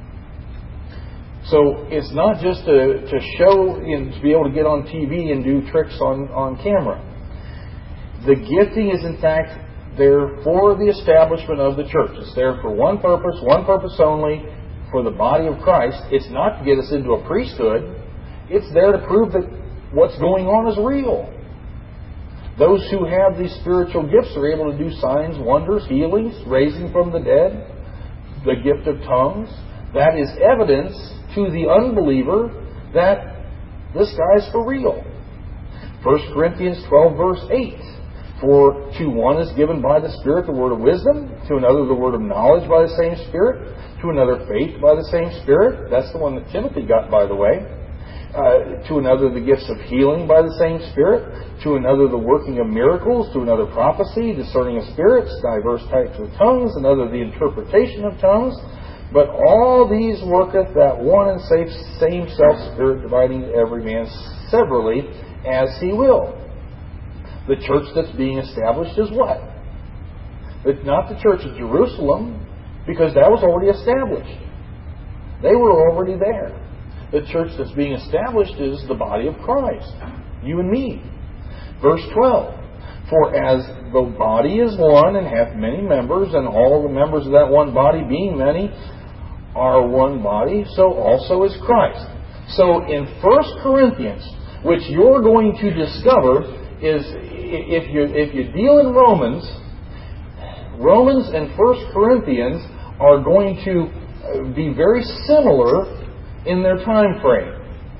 Speaker 1: So it's not just to, to show and to be able to get on T V and do tricks on, on camera. The gifting is in fact there for the establishment of the church. It's there for one purpose, one purpose only, for the body of Christ. It's not to get us into a priesthood. It's there to prove that what's going on is real. Those who have these spiritual gifts are able to do signs, wonders, healings, raising from the dead, the gift of tongues. That is evidence to the unbeliever that this guy's for real. First Corinthians twelve, verse eight. For to one is given by the Spirit the word of wisdom, to another the word of knowledge by the same Spirit, to another faith by the same Spirit. That's the one that Timothy got, by the way. Uh, to another the gifts of healing by the same Spirit, to another the working of miracles, to another prophecy, discerning of spirits, diverse types of tongues, another the interpretation of tongues. But all these worketh that one and same self-Spirit, dividing every man severally as he will. The church that's being established is what? But not the church of Jerusalem, because that was already established. They were already there. The church that's being established is the body of Christ, you and me. Verse twelve. For as the body is one and hath many members, and all the members of that one body being many are one body, so also is Christ. So in First Corinthians, which you're going to discover is, if you if you deal in Romans, Romans and First Corinthians are going to be very similar in their time frame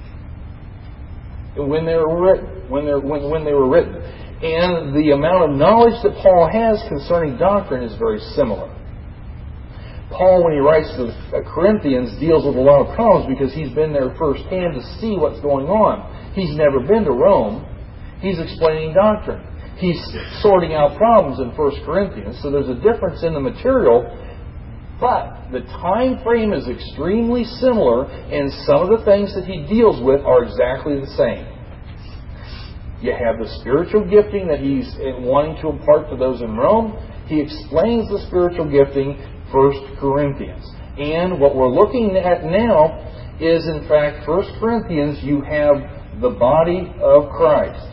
Speaker 1: when they were written. When they when, when they were written, and the amount of knowledge that Paul has concerning doctrine is very similar. Paul, when he writes to the Corinthians, deals with a lot of problems because he's been there firsthand to see what's going on. He's never been to Rome. He's explaining doctrine. He's sorting out problems in First Corinthians. So there's a difference in the material, but the time frame is extremely similar, and some of the things that he deals with are exactly the same. You have the spiritual gifting that he's wanting to impart to those in Rome. He explains the spiritual gifting, First Corinthians. And what we're looking at now is, in fact, First Corinthians, you have the body of Christ.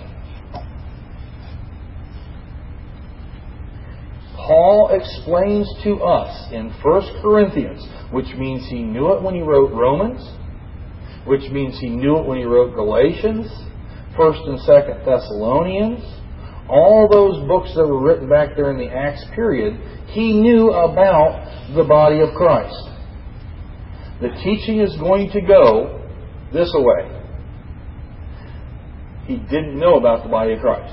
Speaker 1: Paul explains to us in First Corinthians, which means he knew it when he wrote Romans, which means he knew it when he wrote Galatians, First and Second Thessalonians, all those books that were written back there in the Acts period, he knew about the body of Christ. The teaching is going to go this way. He didn't know about the body of Christ.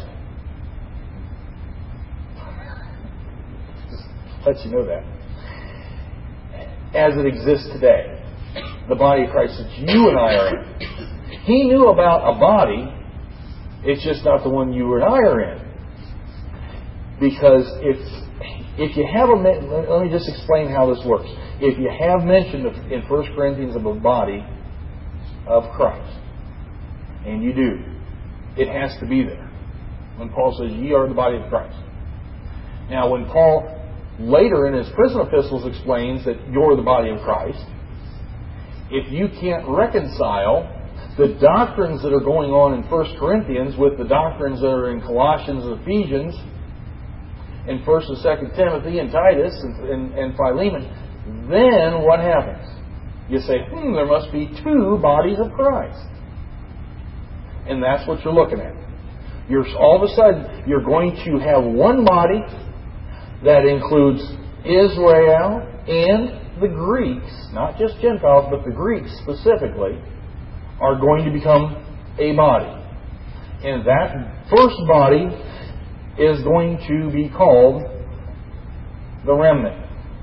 Speaker 1: Just let you know that. As it exists today, the body of Christ that you and I are in. He knew about a body, it's just not the one you and I are in. Because if if you have a, let me just explain how this works. If you have mentioned in First Corinthians of a body of Christ, and you do, it has to be there. When Paul says, ye are the body of Christ. Now, when Paul later in his prison epistles explains that you're the body of Christ, if you can't reconcile the doctrines that are going on in First Corinthians with the doctrines that are in Colossians and Ephesians, in First and Second Timothy and Titus and, and, and Philemon, then what happens? You say, hmm, there must be two bodies of Christ. And that's what you're looking at. You're all of a sudden, you're going to have one body that includes Israel and the Greeks, not just Gentiles, but the Greeks specifically, are going to become a body. And that first body is going to be called the remnant.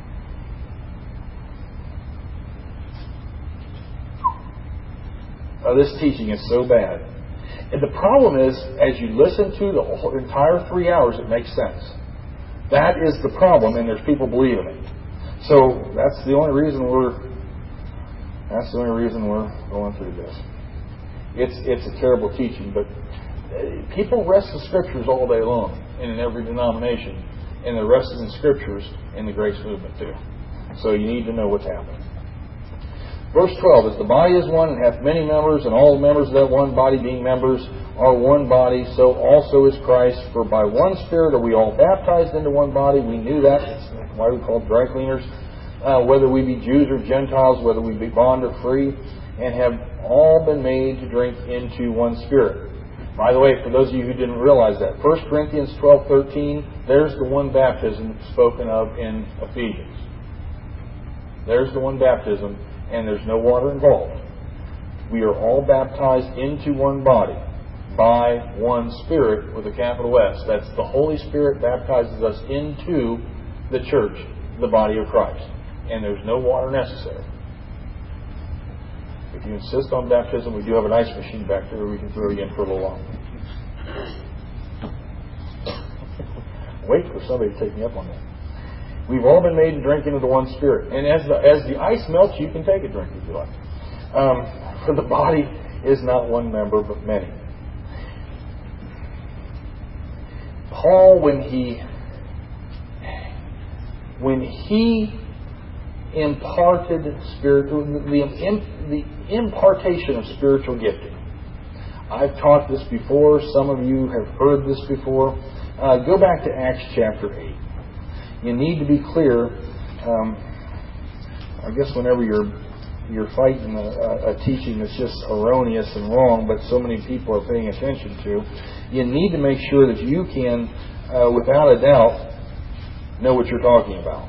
Speaker 1: Oh, this teaching is so bad. And the problem is, as you listen to the whole entire three hours, it makes sense. That is the problem, and there's people believing it. So that's the only reason we're that's the only reason we're going through this. It's it's a terrible teaching, but people wrest the Scriptures all day long, and in every denomination, and they're wrested in Scriptures in the Grace Movement too. So you need to know what's happening. Verse twelve, as the body is one and hath many members, and all the members of that one body being members are one body, so also is Christ. For by one Spirit are we all baptized into one body. We knew that. It's why we call dry cleaners. Uh, whether we be Jews or Gentiles, whether we be bond or free, and have all been made to drink into one Spirit. By the way, for those of you who didn't realize that, First Corinthians twelve thirteen, there's the one baptism spoken of in Ephesians. There's the one baptism, and there's no water involved. We are all baptized into one body by one Spirit with a capital S. That's the Holy Spirit baptizes us into the church, the body of Christ. And there's no water necessary. If you insist on baptism, we do have an ice machine back there we can throw you in for a little while. Wait for somebody to take me up on that. We've all been made to drink into the one Spirit. And as the, as the ice melts, you can take a drink if you like. Um, for the body is not one member, but many. Paul, when he when he imparted spiritual, the, the impartation of spiritual gifting. I've taught this before. Some of you have heard this before. Uh, go back to Acts chapter eight. You need to be clear. Um, I guess whenever you're you're fighting a, a teaching that's just erroneous and wrong, but so many people are paying attention to, you need to make sure that you can, uh, without a doubt, know what you're talking about.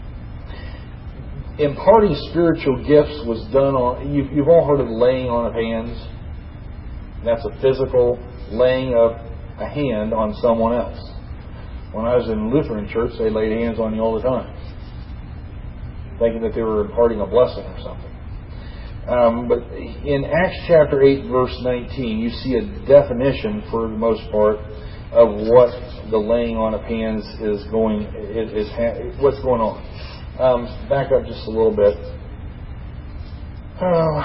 Speaker 1: Imparting spiritual gifts was done on, you've, you've all heard of laying on of hands. That's a physical laying of a hand on someone else. When I was in Lutheran church, they laid hands on you all the time, thinking that they were imparting a blessing or something. Um, but in Acts chapter eight, verse nineteen, you see a definition, for the most part, of what the laying on of hands is going, is, is what's going on. Um, back up just a little bit. Uh,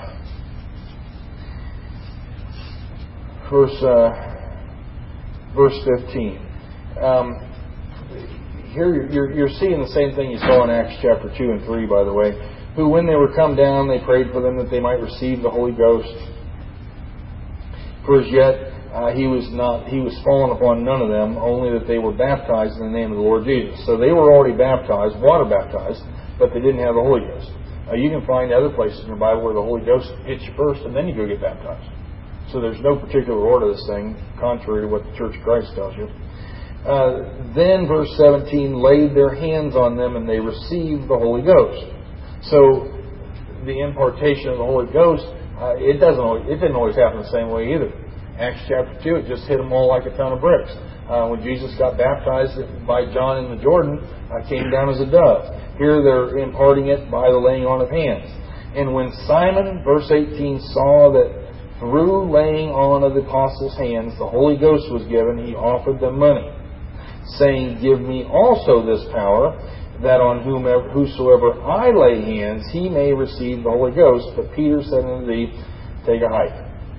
Speaker 1: verse uh, verse fifteen. Um, here you're, you're seeing the same thing you saw in Acts chapter two and three, by the way. Who, when they were come down, they prayed for them that they might receive the Holy Ghost. For as yet uh, he was not, he was fallen upon none of them, only that they were baptized in the name of the Lord Jesus. So they were already baptized, water baptized, but they didn't have the Holy Ghost. Uh, you can find other places in your Bible where the Holy Ghost hits you first, and then you go get baptized. So there's no particular order of this thing, contrary to what the Church of Christ tells you. Uh, then, verse seventeen, laid their hands on them, and they received the Holy Ghost. So the impartation of the Holy Ghost, uh, it doesn't always, it didn't always happen the same way either. Acts chapter two, it just hit them all like a ton of bricks. Uh, when Jesus got baptized by John in the Jordan, uh, came down as a dove. Here they're imparting it by the laying on of hands. And when Simon, verse eighteen, saw that through laying on of the apostles' hands the Holy Ghost was given, he offered them money, saying, give me also this power, that on whomever, whosoever I lay hands, he may receive the Holy Ghost. But Peter said unto thee, take a hike.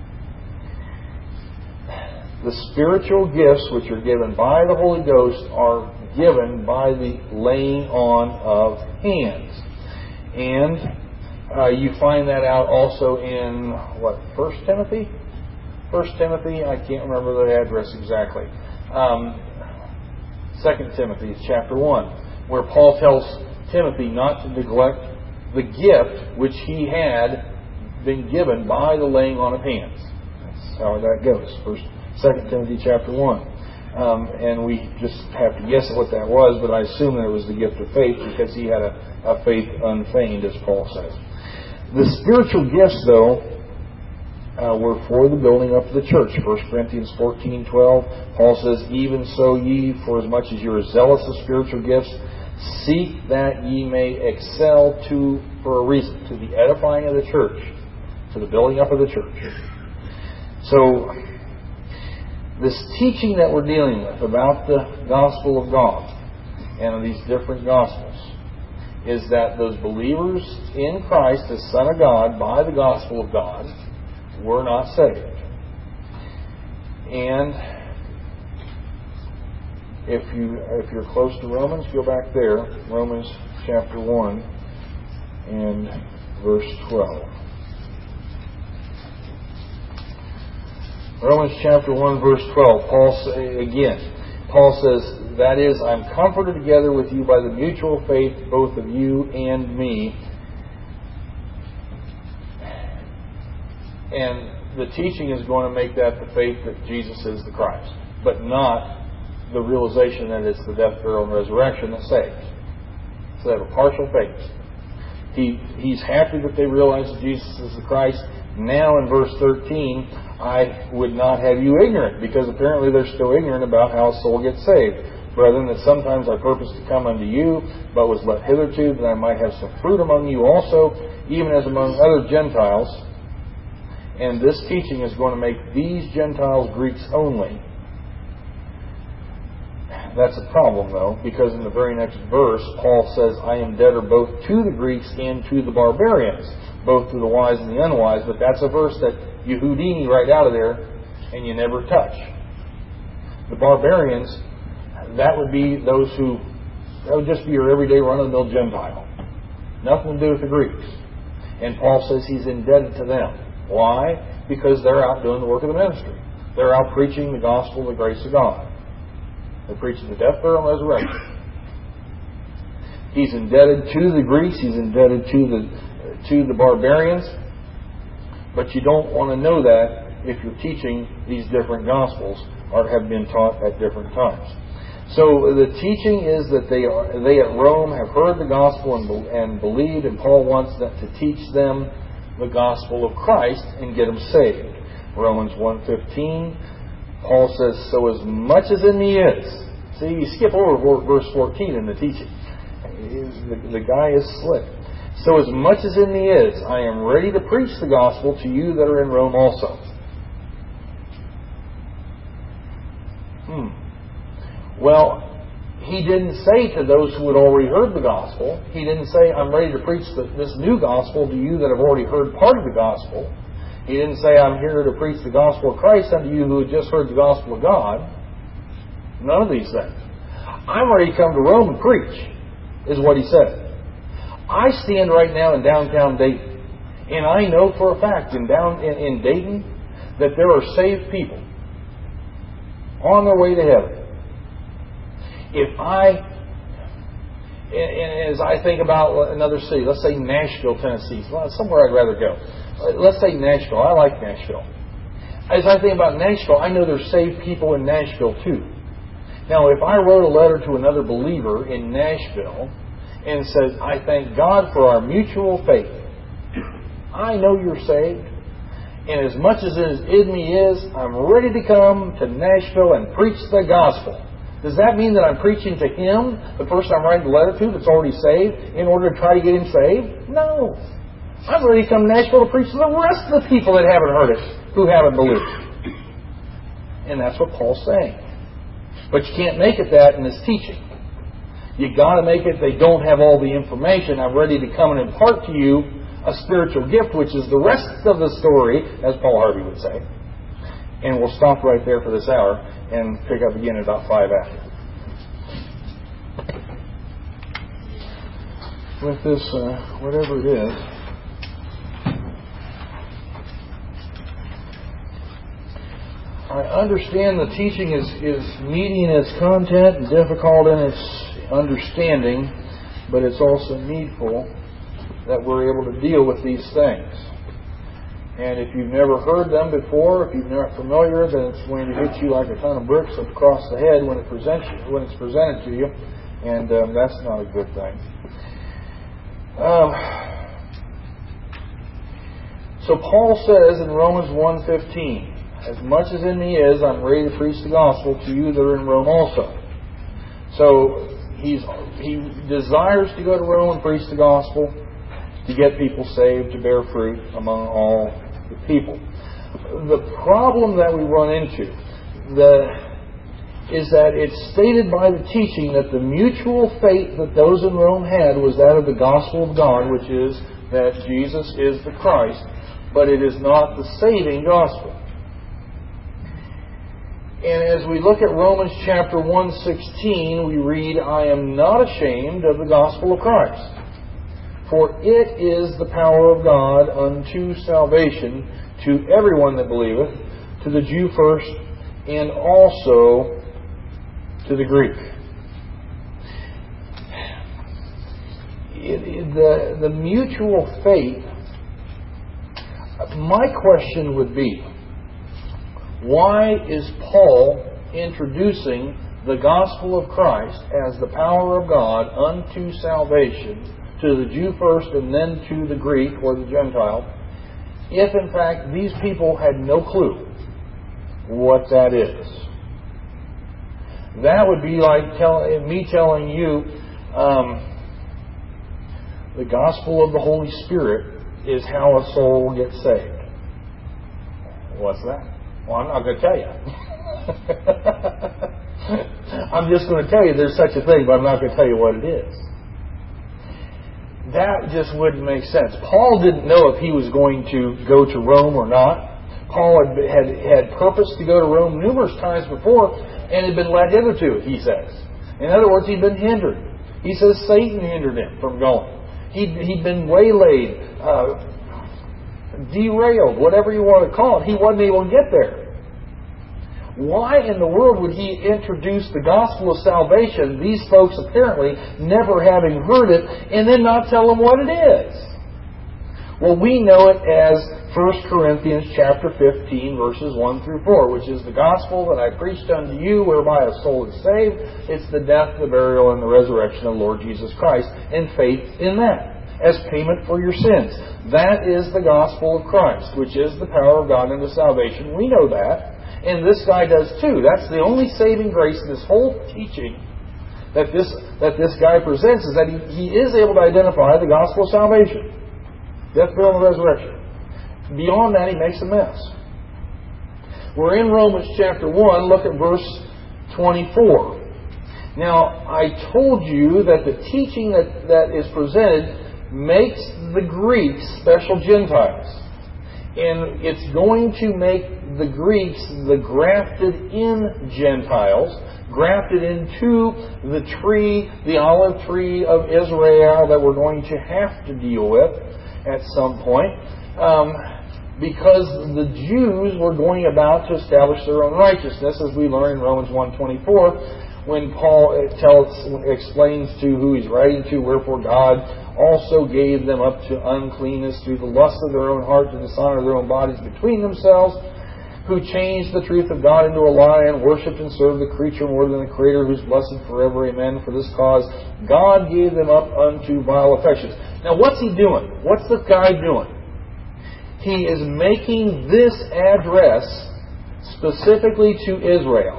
Speaker 1: The spiritual gifts which are given by the Holy Ghost are given by the laying on of hands. And uh, you find that out also in, what, First Timothy? First Timothy, I can't remember the address exactly. Um, Second Timothy, chapter one. Where Paul tells Timothy not to neglect the gift which he had been given by the laying on of hands. That's how that goes. First, Second Timothy chapter one, um, and we just have to guess at what that was, but I assume that it was the gift of faith because he had a, a faith unfeigned, as Paul says. The spiritual gifts, though, uh, were for the building up of the church. First Corinthians fourteen twelve, Paul says, even so ye, for as much as you are zealous of spiritual gifts, seek that ye may excel to, for a reason, to the edifying of the church, to the building up of the church. So, this teaching that we're dealing with about the gospel of God and of these different gospels is that those believers in Christ as Son of God by the gospel of God were not saved. And If you if you're close to Romans, go back there, Romans chapter one and verse twelve. Romans chapter one, verse twelve. Paul say again. Paul says, "That is, I'm comforted together with you by the mutual faith, both of you and me." And the teaching is going to make that the faith that Jesus is the Christ, but not the realization that it's the death, burial, and resurrection that saves. So they have a partial faith. He He's happy that they realize that Jesus is the Christ. Now in verse thirteen, I would not have you ignorant, because apparently they're still ignorant about how a soul gets saved. Brethren, that sometimes I purpose to come unto you, but was left hitherto, that I might have some fruit among you also, even as among other Gentiles. And this teaching is going to make these Gentiles Greeks only. That's a problem, though, because in the very next verse, Paul says, I am debtor both to the Greeks and to the barbarians, both to the wise and the unwise. But that's a verse that you Houdini right out of there, and you never touch. The barbarians, that would be those who, that would just be your everyday run-of-the-mill Gentile. Nothing to do with the Greeks. And Paul says he's indebted to them. Why? Because they're out doing the work of the ministry. They're out preaching the gospel of the grace of God. They're preaching the death, burial, and resurrection. He's indebted to the Greeks. He's indebted to the to the barbarians, but you don't want to know that if you're teaching these different Gospels or have been taught at different times. So the teaching is that they are, they at Rome have heard the Gospel and, and believed, and Paul wants them to teach them the Gospel of Christ and get them saved. Romans one fifteen, Paul says, so as much as in me is. See, you skip over verse fourteen in the teaching. The, the guy is slick. So as much as in me is, I am ready to preach the Gospel to you that are in Rome also. Hmm. Well, he didn't say to those who had already heard the Gospel, he didn't say, I'm ready to preach the, this new Gospel to you that have already heard part of the Gospel. He didn't say, I'm here to preach the Gospel of Christ unto you who had just heard the Gospel of God. None of these things. I'm ready to come to Rome and preach, is what he said. I stand right now in downtown Dayton, and I know for a fact in, down, in, in Dayton that there are saved people on their way to heaven. If I, and as I think about another city, let's say Nashville, Tennessee, somewhere I'd rather go. Let's say Nashville. I like Nashville. As I think about Nashville, I know there's saved people in Nashville too. Now, if I wrote a letter to another believer in Nashville and said, I thank God for our mutual faith, I know you're saved, and as much as in me is, I'm ready to come to Nashville and preach the gospel. Does that mean that I'm preaching to him, the person I'm writing the letter to that's already saved, in order to try to get him saved? No. I'm ready to come to Nashville to preach to the rest of the people that haven't heard it, who haven't believed. And that's what Paul's saying. But you can't make it that in this teaching. You got to make it they don't have all the information. I'm ready to come and impart to you a spiritual gift, which is the rest of the story, as Paul Harvey would say. And we'll stop right there for this hour and pick up again at about five after. With this, uh, whatever it is, I understand the teaching is, is meaty in its content and difficult in its understanding, but it's also needful that we're able to deal with these things. And if you've never heard them before, if you're not familiar, then it's going to hit you like a ton of bricks across the head when it presents you, when it's presented to you, and um, that's not a good thing. Um, so Paul says in Romans one fifteen, as much as in me is, I'm ready to preach the gospel to you that are in Rome also. So he's he desires to go to Rome and preach the gospel, to get people saved, to bear fruit among all the people. The problem that we run into the, is that it's stated by the teaching that the mutual faith that those in Rome had was that of the gospel of God, which is that Jesus is the Christ, but it is not the saving gospel. And as we look at Romans chapter one sixteen, we read, I am not ashamed of the gospel of Christ. For it is the power of God unto salvation to everyone that believeth, to the Jew first, and also to the Greek. It, it, the, the mutual faith, my question would be, why is Paul introducing the gospel of Christ as the power of God unto salvation to the Jew first and then to the Greek or the Gentile, if in fact these people had no clue what that is? That would be like tell, me telling you um, the gospel of the Holy Spirit is how a soul will get saved. What's that? Well, I'm not going to tell you. I'm just going to tell you there's such a thing, but I'm not going to tell you what it is. That just wouldn't make sense. Paul didn't know if he was going to go to Rome or not. Paul had, had, had purpose to go to Rome numerous times before and had been led hitherto, he says. In other words, he'd been hindered. He says Satan hindered him from going. He'd, he'd been waylaid, uh, derailed, whatever you want to call it. He wasn't able to get there. Why in the world would he introduce the gospel of salvation, these folks apparently never having heard it, and then not tell them what it is? Well, we know it as First Corinthians chapter fifteen, verses one through four, which is the gospel that I preached unto you, whereby a soul is saved. It's the death, the burial, and the resurrection of the Lord Jesus Christ, and faith in that as payment for your sins. That is the gospel of Christ, which is the power of God unto salvation. We know that, and this guy does too. That's the only saving grace in this whole teaching that this that this guy presents, is that he, he is able to identify the gospel of salvation. Death, burial, and resurrection. Beyond that, he makes a mess. We're in Romans chapter one. Look at verse twenty-four. Now, I told you that the teaching that, that is presented makes the Greeks special Gentiles. And it's going to make the Greeks the grafted-in Gentiles, grafted into the tree, the olive tree of Israel that we're going to have to deal with at some point, um, because the Jews were going about to establish their own righteousness, as we learn in Romans one twenty-four, when Paul tells, explains to who he's writing to, wherefore God also gave them up to uncleanness through the lust of their own heart, to dishonor their own bodies between themselves, who changed the truth of God into a lie, and worshipped and served the creature more than the Creator, who's blessed forever. Amen. For this cause God gave them up unto vile affections. Now, what's he doing? What's this guy doing? He is making this address specifically to Israel.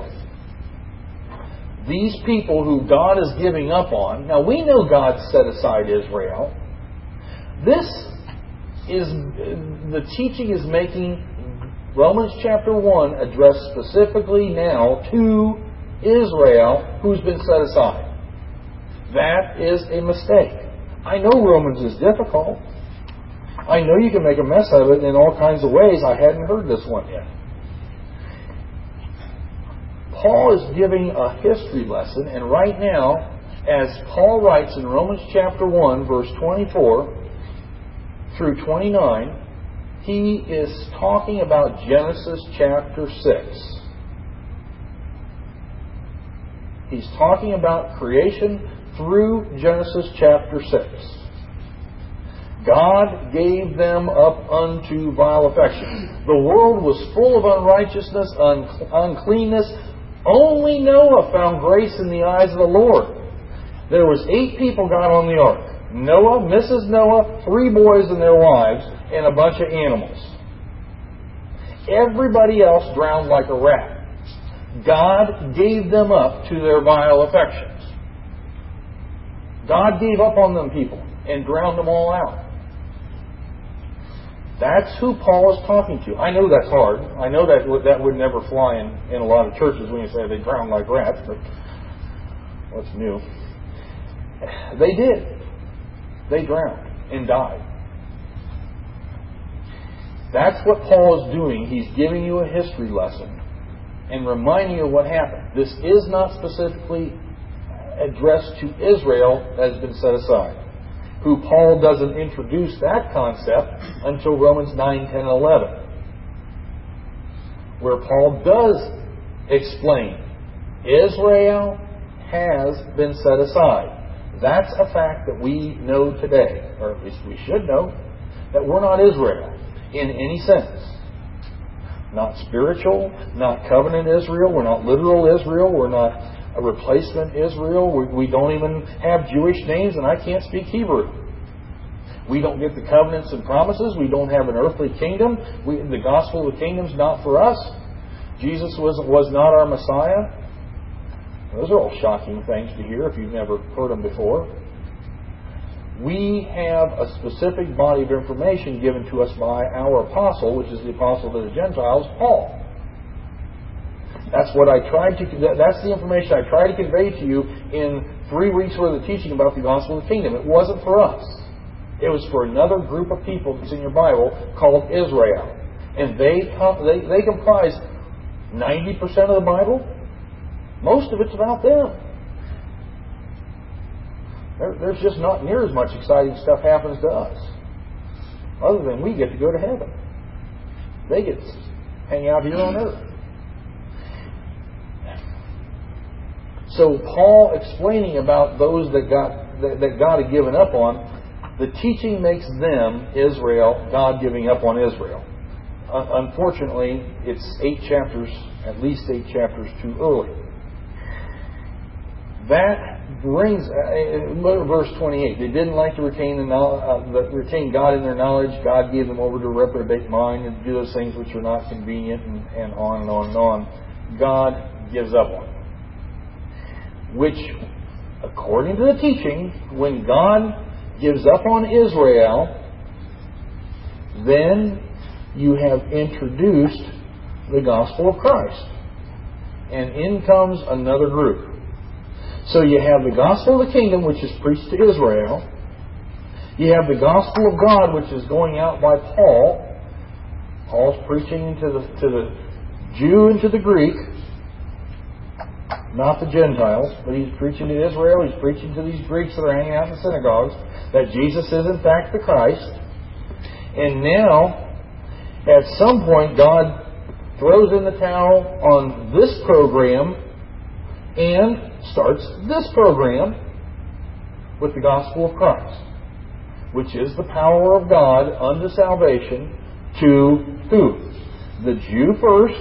Speaker 1: These people who God is giving up on. Now, we know God set aside Israel. This is, the teaching is making Romans chapter one address specifically now to Israel, who's been set aside. That is a mistake. I know Romans is difficult. I know you can make a mess of it in all kinds of ways. I hadn't heard this one yet. Paul is giving a history lesson, and right now, as Paul writes in Romans chapter one, verse twenty-four through twenty-nine, he is talking about Genesis chapter six. He's talking about creation through Genesis chapter six. God gave them up unto vile affections. The world was full of unrighteousness, un- uncleanness. Only Noah found grace in the eyes of the Lord. There was eight people got on the ark. Noah, Missus Noah, three boys and their wives, and a bunch of animals. Everybody else drowned like a rat. God gave them up to their vile affections. God gave up on them people and drowned them all out. That's who Paul is talking to. I know that's hard. I know that that would never fly in, in a lot of churches when you say they drown like rats, but what's new? They did. They drowned and died. That's what Paul is doing. He's giving you a history lesson and reminding you of what happened. This is not specifically addressed to Israel that has been set aside, who Paul doesn't introduce that concept until Romans nine, ten, and eleven, where Paul does explain Israel has been set aside. That's a fact that we know today, or at least we should know, that we're not Israel in any sense. Not spiritual, not covenant Israel, we're not literal Israel, we're not a replacement Israel, we, we don't even have Jewish names, and I can't speak Hebrew. We don't get the covenants and promises, we don't have an earthly kingdom, we, the gospel of the kingdom's not for us. Jesus was, was not our Messiah. Those are all shocking things to hear if you've never heard them before. We have a specific body of information given to us by our apostle, which is the apostle to the Gentiles, Paul. That's what I tried to. That's the information I tried to convey to you in three weeks worth of teaching about the gospel of the kingdom. It wasn't for us. It was for another group of people that's in your Bible called Israel, and they they, they comprise ninety percent of the Bible. Most of it's about them. There, there's just not near as much exciting stuff happens to us, other than we get to go to heaven. They get to hang out here on earth. So Paul explaining about those that got that, that God had given up on, The teaching makes them, Israel, God giving up on Israel. Uh, unfortunately, it's eight chapters, at least eight chapters too early. That brings, uh, verse twenty-eight, they didn't like to retain, the, uh, the, retain God in their knowledge. God gave them over to a reprobate mind and to do those things which are not convenient, and, and on and on and on. God gives up on them. Which, according to the teaching, when God gives up on Israel, then you have introduced the gospel of Christ. And in comes another group. So you have the gospel of the kingdom, which is preached to Israel. You have the gospel of God, which is going out by Paul. Paul's preaching to the, to the Jew and to the Greek, not the Gentiles, but he's preaching to Israel. He's preaching to these Greeks that are hanging out in the synagogues that Jesus is in fact the Christ. And now, at some point, God throws in the towel on this program and starts this program with the gospel of Christ, which is the power of God unto salvation to who? The Jew first,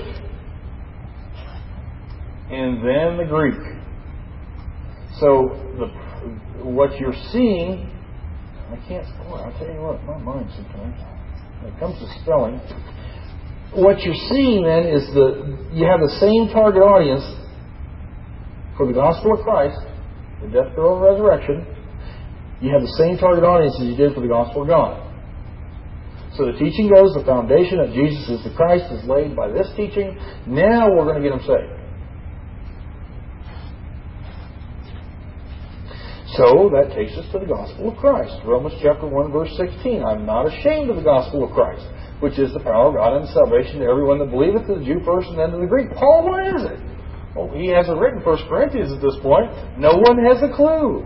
Speaker 1: and then the Greek. So the, what you're seeing, I can't spell it. I'll tell you what, my mind sometimes, when it comes to spelling, what you're seeing then is the you have the same target audience for the gospel of Christ, the death, burial, and resurrection. You have the same target audience as you did for the gospel of God. So the teaching goes, the foundation that Jesus is the Christ is laid by this teaching. Now we're going to get them saved. So that takes us to the gospel of Christ. Romans chapter one, verse sixteen. I'm not ashamed of the gospel of Christ, which is the power of God and salvation to everyone that believeth, to the Jew first and then to the Greek. Paul, what is it? Well, he hasn't written First Corinthians at this point. No one has a clue.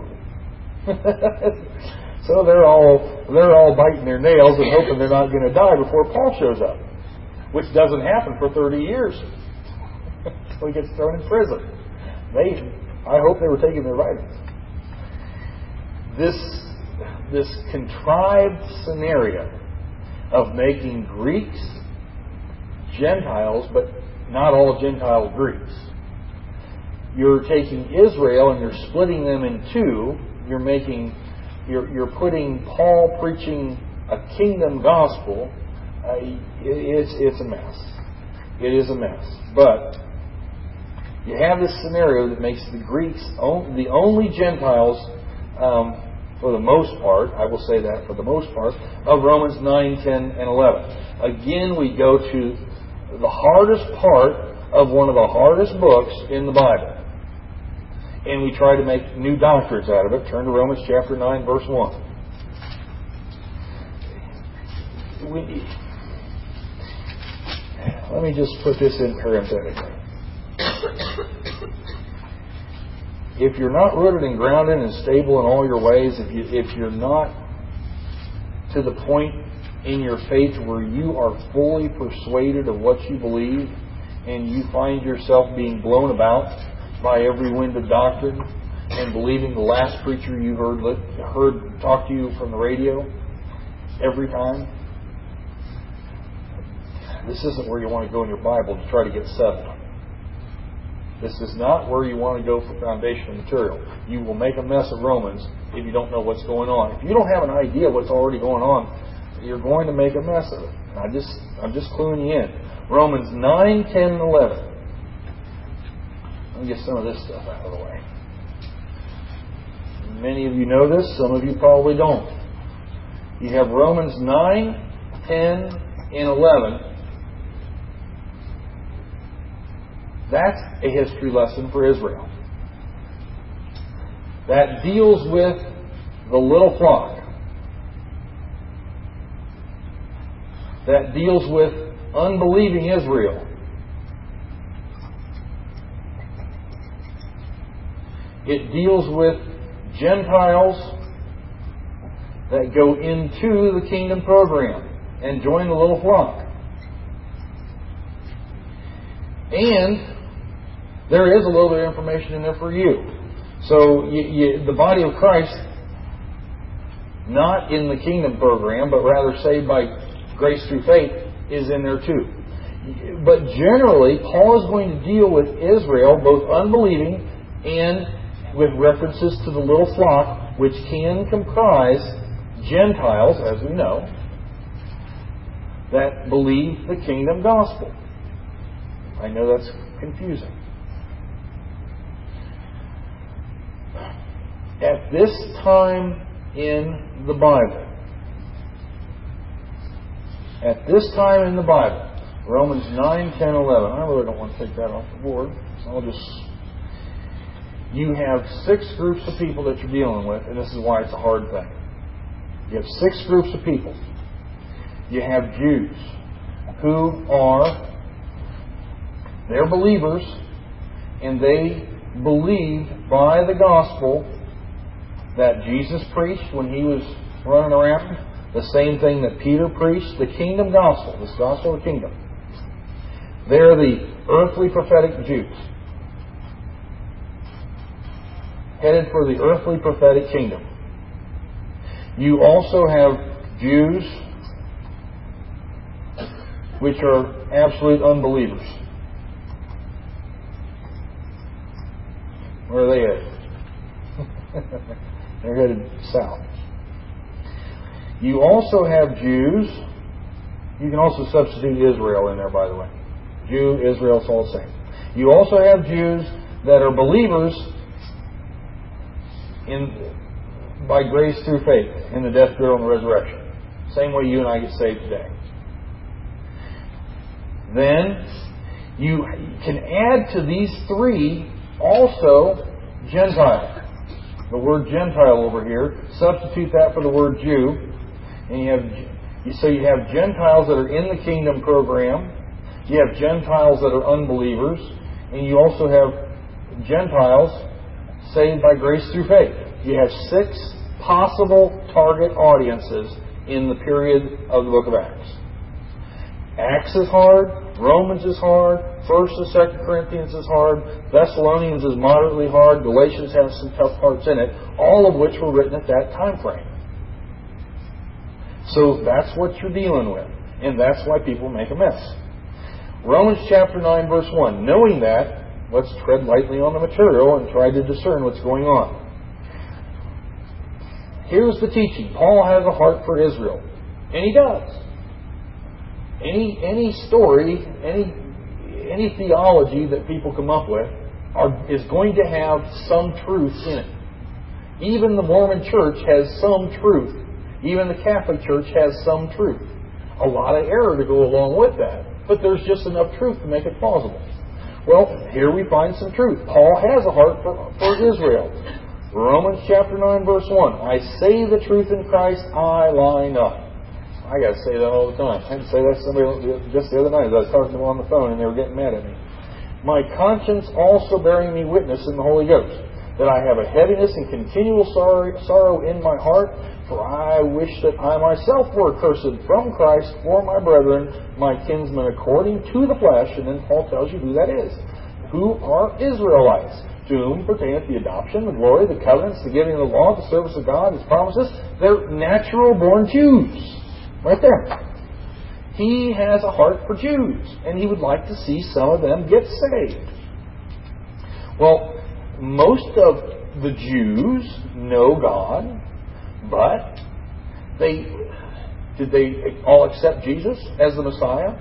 Speaker 1: So they're all they're all biting their nails and hoping they're not going to die before Paul shows up, which doesn't happen for thirty years. So he gets thrown in prison. They, I hope they were taking their vitamins. This this contrived scenario of making Greeks Gentiles, but not all Gentile Greeks. You're taking Israel and you're splitting them in two. You're making, you're, you're putting Paul preaching a kingdom gospel. Uh, it's it's a mess. It is a mess. But you have this scenario that makes the Greeks on, the only Gentiles, um, for the most part. I will say that for the most part of Romans nine, ten, and eleven. Again, we go to the hardest part of one of the hardest books in the Bible. And we try to make new doctrines out of it. Turn to Romans chapter nine, verse one. We, let me just put this in parenthetically. If you're not rooted and grounded and stable in all your ways, if, you, if you're not to the point in your faith where you are fully persuaded of what you believe, and you find yourself being blown about by every wind of doctrine and believing the last preacher you heard heard talk to you from the radio every time, this isn't where you want to go in your Bible to try to get settled. This is not where you want to go for foundational material. You will make a mess of Romans if you don't know what's going on. If you don't have an idea of what's already going on, you're going to make a mess of it. I just, I'm just cluing you in. Romans nine, ten, and eleven. Let me get some of this stuff out of the way. Many of you know this. Some of you probably don't. You have Romans nine, ten, and eleven. That's a history lesson for Israel. That deals with the little flock. That deals with unbelieving Israel. It deals with Gentiles that go into the kingdom program and join the little flock. And there is a little bit of information in there for you. So you, you, the body of Christ, not in the kingdom program, but rather saved by grace through faith, is in there too. But generally, Paul is going to deal with Israel, both unbelieving and with references to the little flock, which can comprise Gentiles, as we know, that believe the kingdom gospel. I know that's confusing. At this time in the Bible, at this time in the Bible, Romans nine, ten, eleven. I really don't want to take that off the board, so I'll just... You have six groups of people that you're dealing with, and this is why it's a hard thing. You have six groups of people. You have Jews who are, they're believers, and they believe by the gospel that Jesus preached when he was running around, the same thing that Peter preached, the kingdom gospel, this gospel of the kingdom. They're the earthly prophetic Jews, headed for the earthly prophetic kingdom. You also have Jews which are absolute unbelievers. Where are they headed? They're headed south. You also have Jews. You can also substitute Israel in there, by the way. Jew, Israel, it's all the same. You also have Jews that are believers in by grace through faith in the death, burial, and resurrection. Same way you and I get saved today. Then you can add to these three also Gentile. The word Gentile over here, substitute that for the word Jew, and you have so you have Gentiles that are in the kingdom program. You have Gentiles that are unbelievers, and you also have Gentiles saved by grace through faith. You have six possible target audiences in the period of the book of Acts. Acts is hard, Romans is hard, First and Second Corinthians is hard, Thessalonians is moderately hard, Galatians has some tough parts in it, all of which were written at that time frame. So that's what you're dealing with, and that's why people make a mess. Romans chapter nine, verse one. Knowing that, let's tread lightly on the material and try to discern what's going on. Here's the teaching. Paul has a heart for Israel. And he does. Any any story, any any theology that people come up with are, is going to have some truth in it. Even the Mormon Church has some truth. Even the Catholic Church has some truth. A lot of error to go along with that. But there's just enough truth to make it plausible. Well, here we find some truth. Paul has a heart for, for Israel. Romans chapter nine, verse one. I say the truth in Christ, I lie not. I got to say that all the time. I had to say that to somebody just the other night as I was talking to them on the phone and they were getting mad at me. My conscience also bearing me witness in the Holy Ghost, that I have a heaviness and continual sorrow, sorrow in my heart, for I wish that I myself were accursed from Christ for my brethren, my kinsmen according to the flesh. And then Paul tells you who that is. Who are Israelites, to whom pertaineth the adoption, the glory, the covenants, the giving of the law, the service of God, His promises. They're natural born Jews. Right there. He has a heart for Jews, and he would like to see some of them get saved. Well, most of the Jews know God, but they did they all accept Jesus as the Messiah?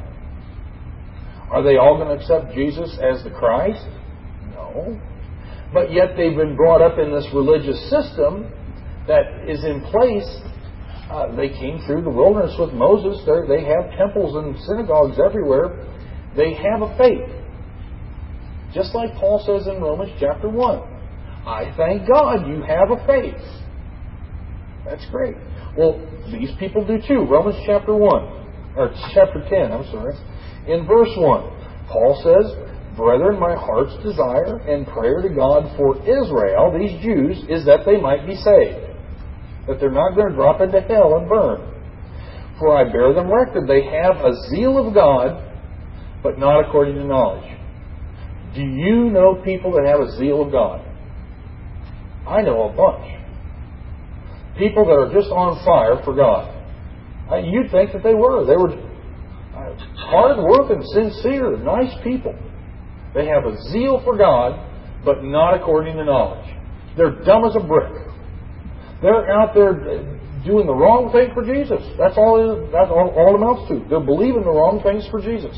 Speaker 1: Are they all going to accept Jesus as the Christ? No. But yet they've been brought up in this religious system that is in place. Uh, they came through the wilderness with Moses. They're, they have temples and synagogues everywhere. They have a faith. Just like Paul says in Romans chapter one. I thank God you have a faith. That's great. Well, these people do too. Romans chapter one. Or chapter ten, I'm sorry. In verse one, Paul says, Brethren, my heart's desire and prayer to God for Israel, these Jews, is that they might be saved. That they're not going to drop into hell and burn. For I bear them record, they have a zeal of God, but not according to knowledge. Do you know people that have a zeal of God? I know a bunch. people that are just on fire for God. Uh, you'd think that they were. They were uh, hard-working, sincere, nice people. They have a zeal for God, but not according to knowledge. They're dumb as a brick. They're out there doing the wrong thing for Jesus. That's all it, that's all, all it amounts to. They're believing the wrong things for Jesus.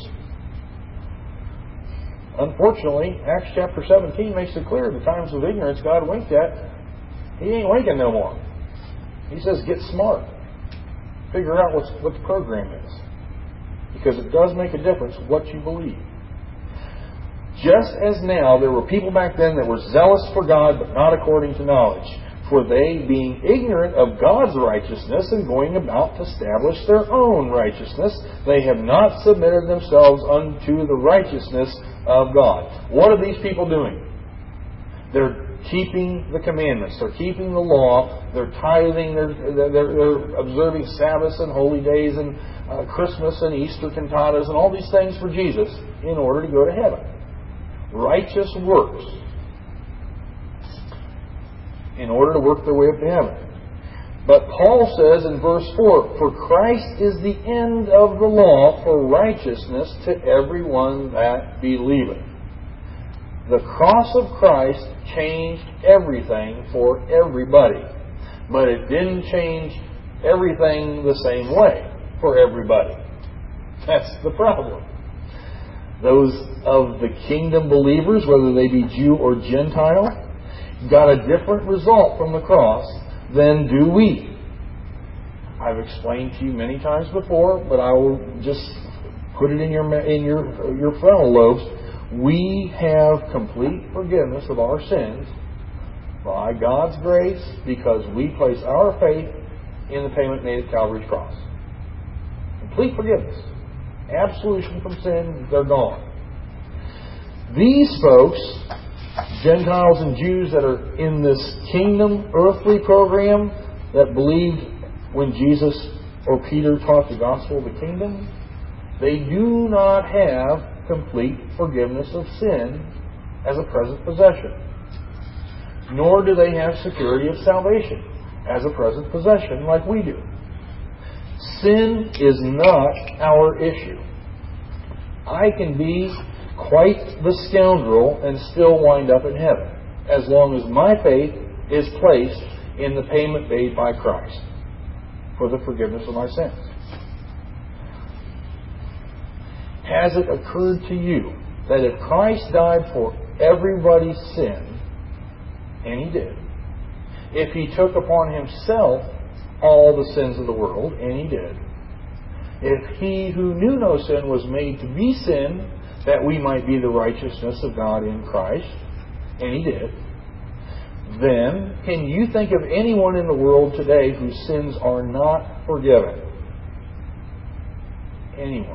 Speaker 1: Unfortunately, Acts chapter seventeen makes it clear the times of ignorance God winked at, He ain't winking no more. He says, get smart. Figure out what's, what the program is. Because it does make a difference what you believe. Just as now there were people back then that were zealous for God, but not according to knowledge. For they, being ignorant of God's righteousness and going about to establish their own righteousness, they have not submitted themselves unto the righteousness of God. What are these people doing? They're keeping the commandments. They're keeping the law. They're tithing. They're, they're, they're observing Sabbaths and holy days and uh, Christmas and Easter cantatas and all these things for Jesus in order to go to heaven. Righteous works in order to work their way up to heaven. But Paul says in verse four, for Christ is the end of the law for righteousness to everyone that believeth. The cross of Christ changed everything for everybody. But it didn't change everything the same way for everybody. That's the problem. Those of the kingdom believers, whether they be Jew or Gentile, got a different result from the cross than do we. I've explained to you many times before, but I will just put it in your in your your frontal lobes. We have complete forgiveness of our sins by God's grace because we place our faith in the payment made at Calvary's cross. Complete forgiveness. Absolution from sin, they're gone. These folks, Gentiles and Jews that are in this kingdom earthly program that believed when Jesus or Peter taught the gospel of the kingdom, they do not have complete forgiveness of sin as a present possession. Nor do they have security of salvation as a present possession like we do. Sin is not our issue. I can be quite the scoundrel and still wind up in heaven, as long as my faith is placed in the payment made by Christ for the forgiveness of my sins. Has it occurred to you that if Christ died for everybody's sin, and He did, if He took upon Himself all the sins of the world, and He did, if He who knew no sin was made to be sin, that we might be the righteousness of God in Christ, and He did, then can you think of anyone in the world today whose sins are not forgiven? Anyone?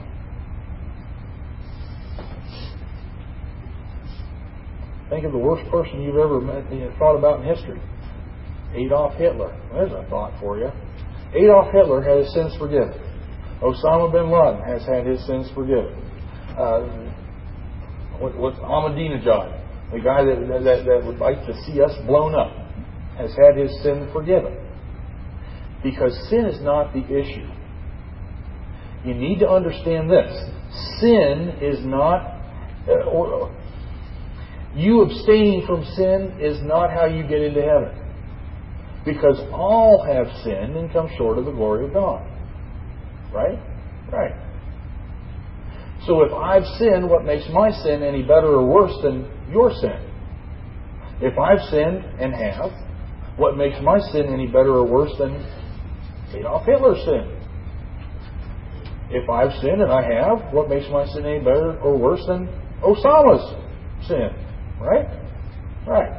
Speaker 1: Think of the worst person you've ever met, thought about in history. Adolf Hitler. There's a thought for you. Adolf Hitler had his sins forgiven. Osama bin Laden has had his sins forgiven. Uh, what, what's Ahmadinejad, the guy that, that, that would like to see us blown up, has had his sin forgiven. Because sin is not the issue. You need to understand this. Sin is not... Uh, or, you abstaining from sin is not how you get into heaven. Because all have sinned and come short of the glory of God. Right? Right. So if I've sinned, what makes my sin any better or worse than your sin? If I've sinned and have, what makes my sin any better or worse than Adolf Hitler's sin? If I've sinned and I have, what makes my sin any better or worse than Osama's sin? Right? Right.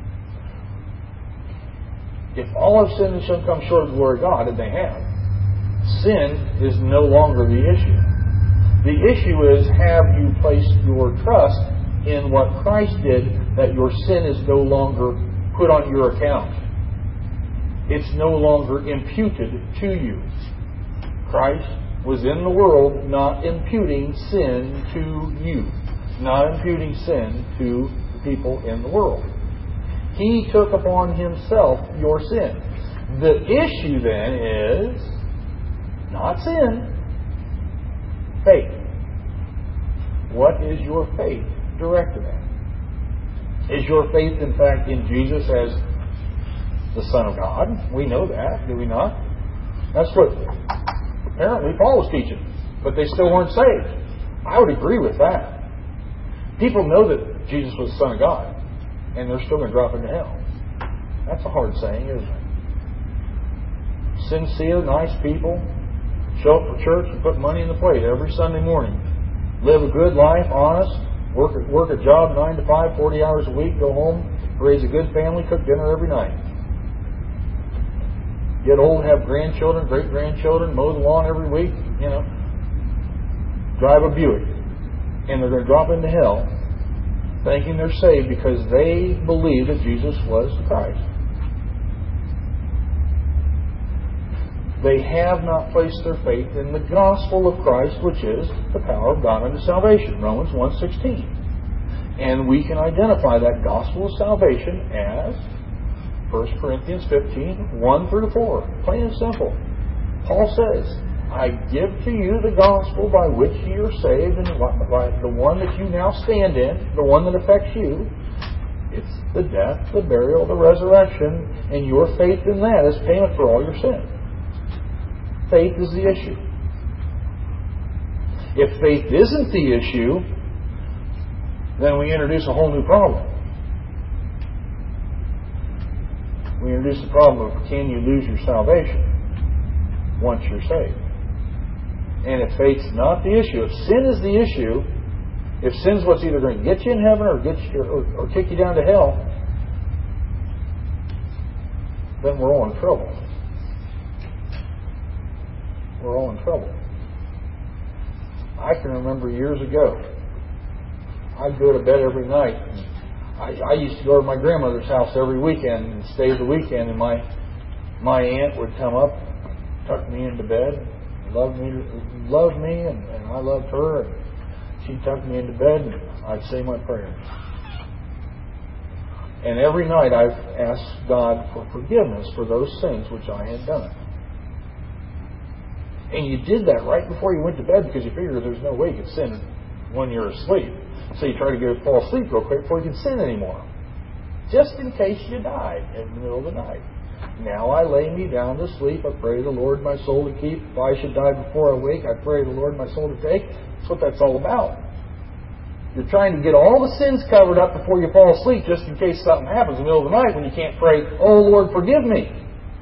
Speaker 1: If all have sinned and shall come short of the glory of God, and they have, sin is no longer the issue. The issue is, have you placed your trust in what Christ did, that your sin is no longer put on your account? It's no longer imputed to you. Christ was in the world not imputing sin to you, not imputing sin to the people in the world. He took upon Himself your sin. The issue then is not sin, faith. What is your faith directed at? Is your faith, in fact, in Jesus as the Son of God? We know that, do we not? That's what apparently Paul was teaching. But they still weren't saved. I would agree with that. People know that Jesus was the Son of God, and they're still going to drop into hell. That's a hard saying, isn't it? Sincere, nice people show up for church and put money in the plate every Sunday morning. Live a good life, honest, work, work a job nine to five, forty hours a week, go home, raise a good family, cook dinner every night. Get old, have grandchildren, great-grandchildren, mow the lawn every week, you know. Drive a Buick. And they're going to drop into hell thinking they're saved because they believe that Jesus was Christ. They have not placed their faith in the gospel of Christ, which is the power of God unto salvation, Romans one sixteen. And we can identify that gospel of salvation as First Corinthians fifteen, one through four. Plain and simple. Paul says, I give to you the gospel by which you are saved, and by the one that you now stand in, the one that affects you. It's the death, the burial, the resurrection, and your faith in that is payment for all your sin. Faith is the issue. If faith isn't the issue, then we introduce a whole new problem. We introduce the problem of, can you lose your salvation once you're saved? And if faith's not the issue, if sin is the issue, if sin's what's either going to get you in heaven or get you, or, or kick you down to hell, then we're all in trouble. We're all in trouble. I can remember years ago, I'd go to bed every night. I, I used to go to my grandmother's house every weekend and stay the weekend, and my my aunt would come up, tuck me into bed, love me, love me, and, and I loved her. And she'd tuck me into bed, and I'd say my prayers. And every night I've asked God for forgiveness for those things which I had done. And you did that right before you went to bed because you figured there's no way you could sin when you're asleep. So you try to go fall asleep real quick before you can sin anymore. Just in case you died in the middle of the night. Now I lay me down to sleep. I pray the Lord my soul to keep. If I should die before I wake, I pray the Lord my soul to take. That's what that's all about. You're trying to get all the sins covered up before you fall asleep just in case something happens in the middle of the night when you can't pray, oh Lord, forgive me.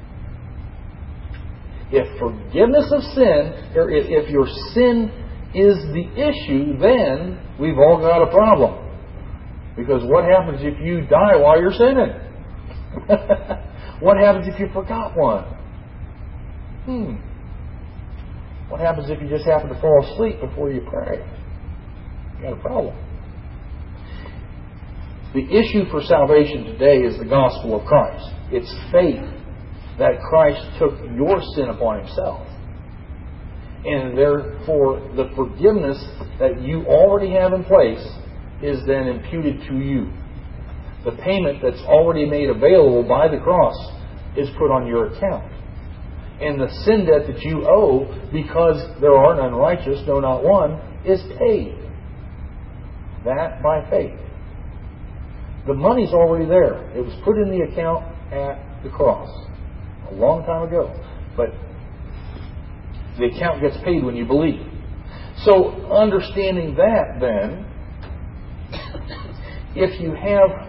Speaker 1: If forgiveness of sin, or if your sin is the issue, then we've all got a problem. Because what happens if you die while you're sinning? What happens if you forgot one? Hmm. What happens if you just happen to fall asleep before you pray? You got a problem. The issue for salvation today is the gospel of Christ. It's faith that Christ took your sin upon himself. And therefore, the forgiveness that you already have in place is then imputed to you. The payment that's already made available by the cross is put on your account. And the sin debt that you owe, because there are none righteous, no not one, is paid. That by faith. The money's already there. It was put in the account at the cross a long time ago. But the account gets paid when you believe. So, understanding that then, if you have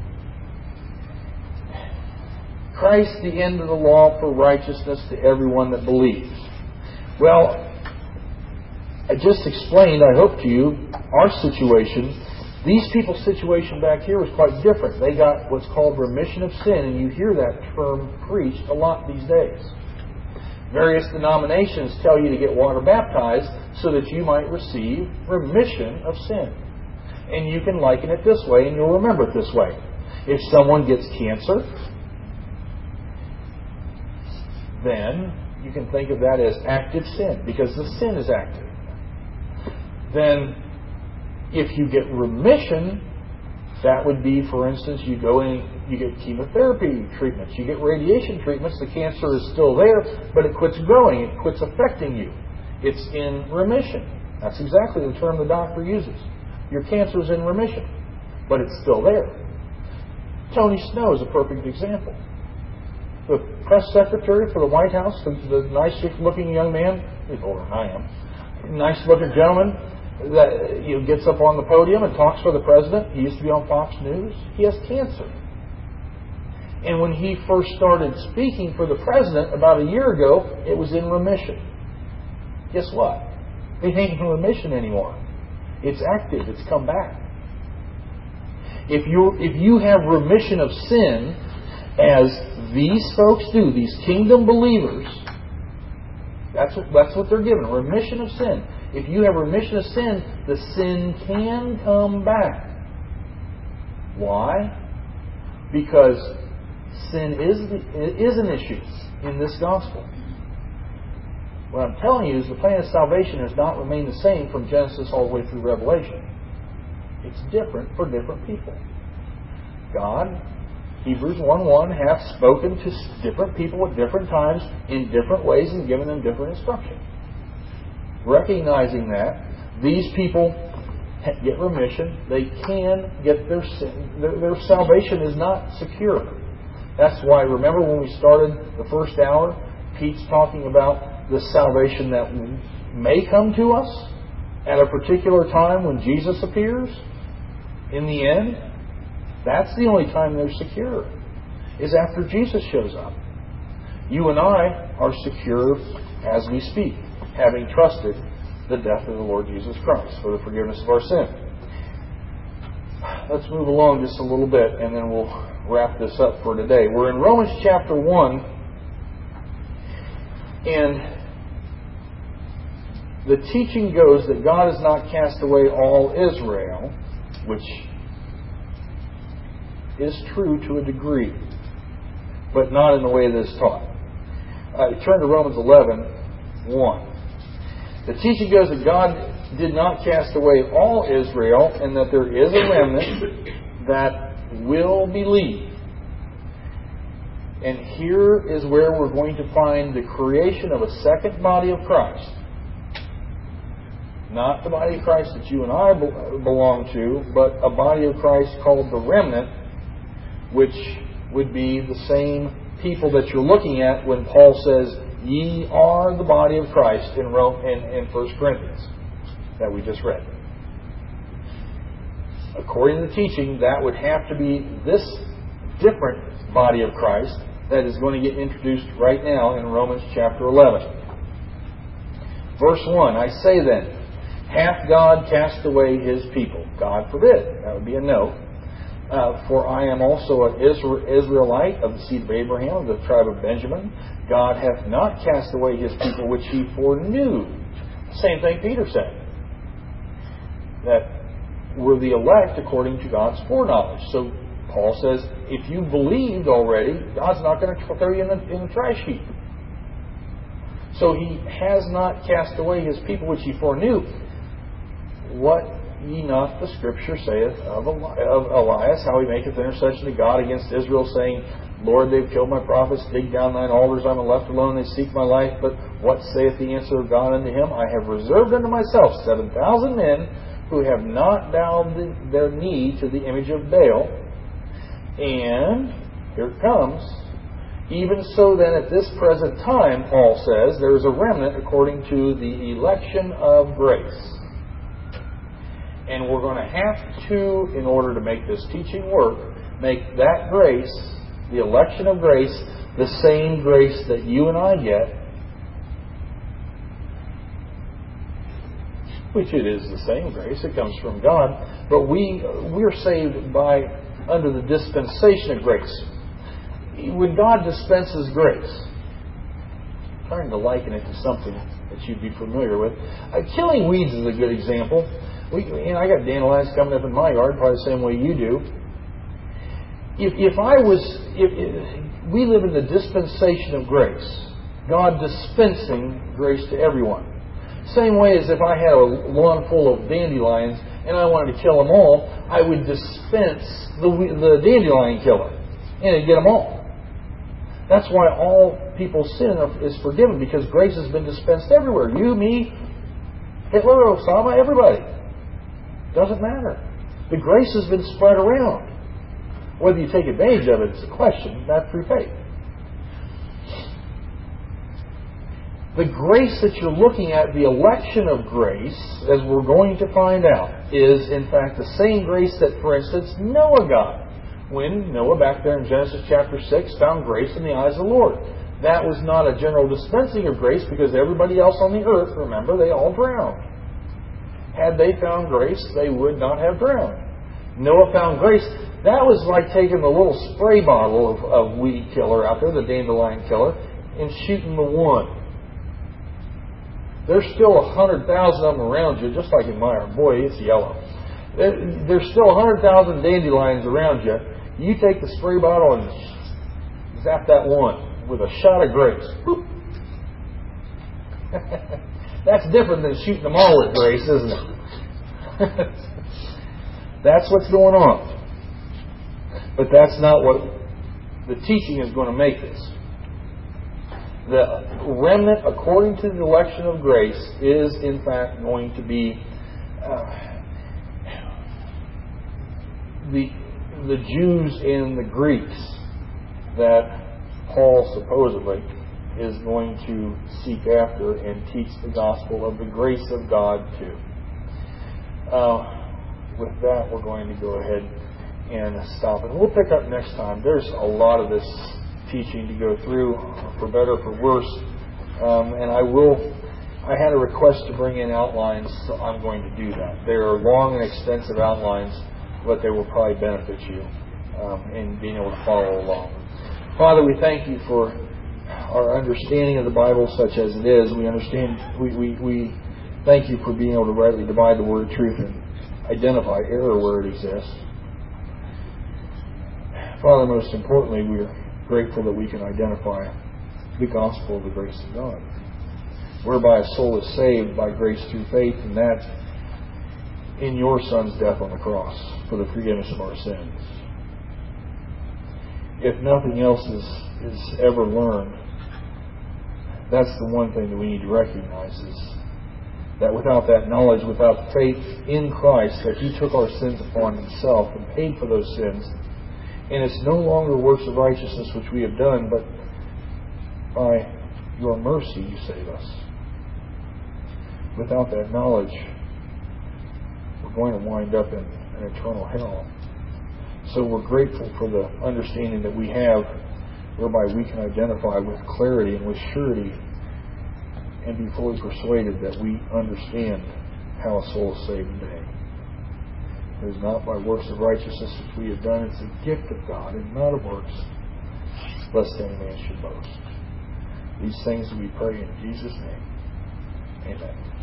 Speaker 1: Christ the end of the law for righteousness to everyone that believes. Well, I just explained, I hope to you, our situation. These people's situation back here was quite different. They got what's called remission of sin, and you hear that term preached a lot these days. Various denominations tell you to get water baptized so that you might receive remission of sin. And you can liken it this way, and you'll remember it this way. If someone gets cancer, then you can think of that as active sin, because the sin is active. Then, if you get remission That would be, for instance, you go in, you get chemotherapy treatments, you get radiation treatments, the cancer is still there, but it quits growing, it quits affecting you. It's in remission. That's exactly the term the doctor uses. Your cancer is in remission, but it's still there. Tony Snow is a perfect example. The press secretary for the White House, the, the nice-looking young man, he's older than I am, nice-looking gentleman, that you know, gets up on the podium and talks for the president. He used to be on Fox News. He has cancer. And when he first started speaking for the president about a year ago, it was in remission. Guess what? It ain't in remission anymore. It's active. It's come back. If you if you have remission of sin, as these folks do, these kingdom believers, that's what, that's what they're given, remission of sin. If you have remission of sin, the sin can come back. Why? Because sin is is an issue in this gospel. What I'm telling you is the plan of salvation has not remained the same from Genesis all the way through Revelation. It's different for different people. God, Hebrews one one, hath spoken to different people at different times in different ways and given them different instruction. Recognizing that, these people get remission. They can get their sin. Their, their salvation is not secure. That's why, remember when we started the first hour, Pete's talking about the salvation that may come to us at a particular time when Jesus appears. In the end, that's the only time they're secure, is after Jesus shows up. You and I are secure as we speak, having trusted the death of the Lord Jesus Christ for the forgiveness of our sin. Let's move along just a little bit and then we'll wrap this up for today. We're in Romans chapter one, and the teaching goes that God has not cast away all Israel, which is true to a degree, but not in the way that is taught. Uh, turn to Romans eleven one. The teaching goes that God did not cast away all Israel, and that there is a remnant that will believe. And here is where we're going to find the creation of a second body of Christ. Not the body of Christ that you and I belong to, but a body of Christ called the remnant, which would be the same people that you're looking at when Paul says, ye are the body of Christ in Rome in, in First Corinthians that we just read. According to the teaching, that would have to be this different body of Christ that is going to get introduced right now in Romans chapter eleven. Verse one, I say then, hath God cast away his people? God forbid. That would be a no. Uh, for I am also an Israelite of the seed of Abraham, of the tribe of Benjamin. God hath not cast away his people which he foreknew. Same thing Peter said. That we're the elect according to God's foreknowledge. So Paul says, if you believed already, God's not going to throw you in the, in the trash heap. So he has not cast away his people which he foreknew. What ye not the Scripture saith of Elias, how he maketh intercession to God against Israel, saying, Lord, they've killed my prophets, dig down thine altars, I am left alone, they seek my life. But what saith the answer of God unto him? I have reserved unto myself seven thousand men who have not bowed their knee to the image of Baal. And, here it comes, even so then at this present time, Paul says, there is a remnant according to the election of grace. And we're going to have to, in order to make this teaching work, make that grace, the election of grace, the same grace that you and I get, which it is the same grace, it comes from God, but we, we're saved by, under the dispensation of grace. When God dispenses grace, I'm trying to liken it to something that you'd be familiar with. Uh, killing weeds is a good example. We, you know, I got dandelions coming up in my yard, probably the same way you do. If, if I was, if, if we live in the dispensation of grace, God dispensing grace to everyone. Same way as if I had a lawn full of dandelions and I wanted to kill them all, I would dispense the, the dandelion killer, and it'd get them all. That's why all people's sin is forgiven, because grace has been dispensed everywhere. You, me, Hitler, Osama, everybody. Doesn't matter. The grace has been spread around. Whether you take advantage of it is a question, not through faith. The grace that you're looking at, the election of grace, as we're going to find out, is in fact the same grace that, for instance, Noah got. When Noah, back there in Genesis chapter six, found grace in the eyes of the Lord. That was not a general dispensing of grace, because everybody else on the earth, remember, they all drowned. Had they found grace, they would not have drowned. Noah found grace. That was like taking the little spray bottle of, of weed killer out there, the dandelion killer, and shooting the one. There's still a hundred thousand of them around you, just like in Meyer. Boy, it's yellow. There's still a hundred thousand dandelions around you. You take the spray bottle and zap that one with a shot of grace. Boop. That's different than shooting them all with grace, isn't it? That's what's going on. But that's not what the teaching is going to make this. The remnant, according to the election of grace, is in fact going to be uh, the the Jews and the Greeks that Paul supposedly is going to seek after and teach the gospel of the grace of God to. Uh, with that, we're going to go ahead and stop it. We'll pick up next time. There's a lot of this teaching to go through, for better, for worse. Um, and I will, I had a request to bring in outlines, so I'm going to do that. They are long and extensive outlines, but they will probably benefit you um, in being able to follow along. Father, we thank you for our understanding of the Bible such as it is. We understand, we, we, we thank you for being able to rightly divide the word of truth and identify error where it exists. Father, most importantly, we are grateful that we can identify the gospel of the grace of God, whereby a soul is saved by grace through faith, and that in your Son's death on the cross for the forgiveness of our sins. If nothing else is, is ever learned, that's the one thing that we need to recognize, is that without that knowledge, without faith in Christ, that He took our sins upon Himself and paid for those sins, and it's no longer works of righteousness which we have done, but by your mercy you save us. Without that knowledge, we're going to wind up in an eternal hell. So we're grateful for the understanding that we have, whereby we can identify with clarity and with surety and be fully persuaded that we understand how a soul is saved today. It is not by works of righteousness which we have done. It's a gift of God and not of works, lest any man should boast. These things we pray in Jesus' name. Amen.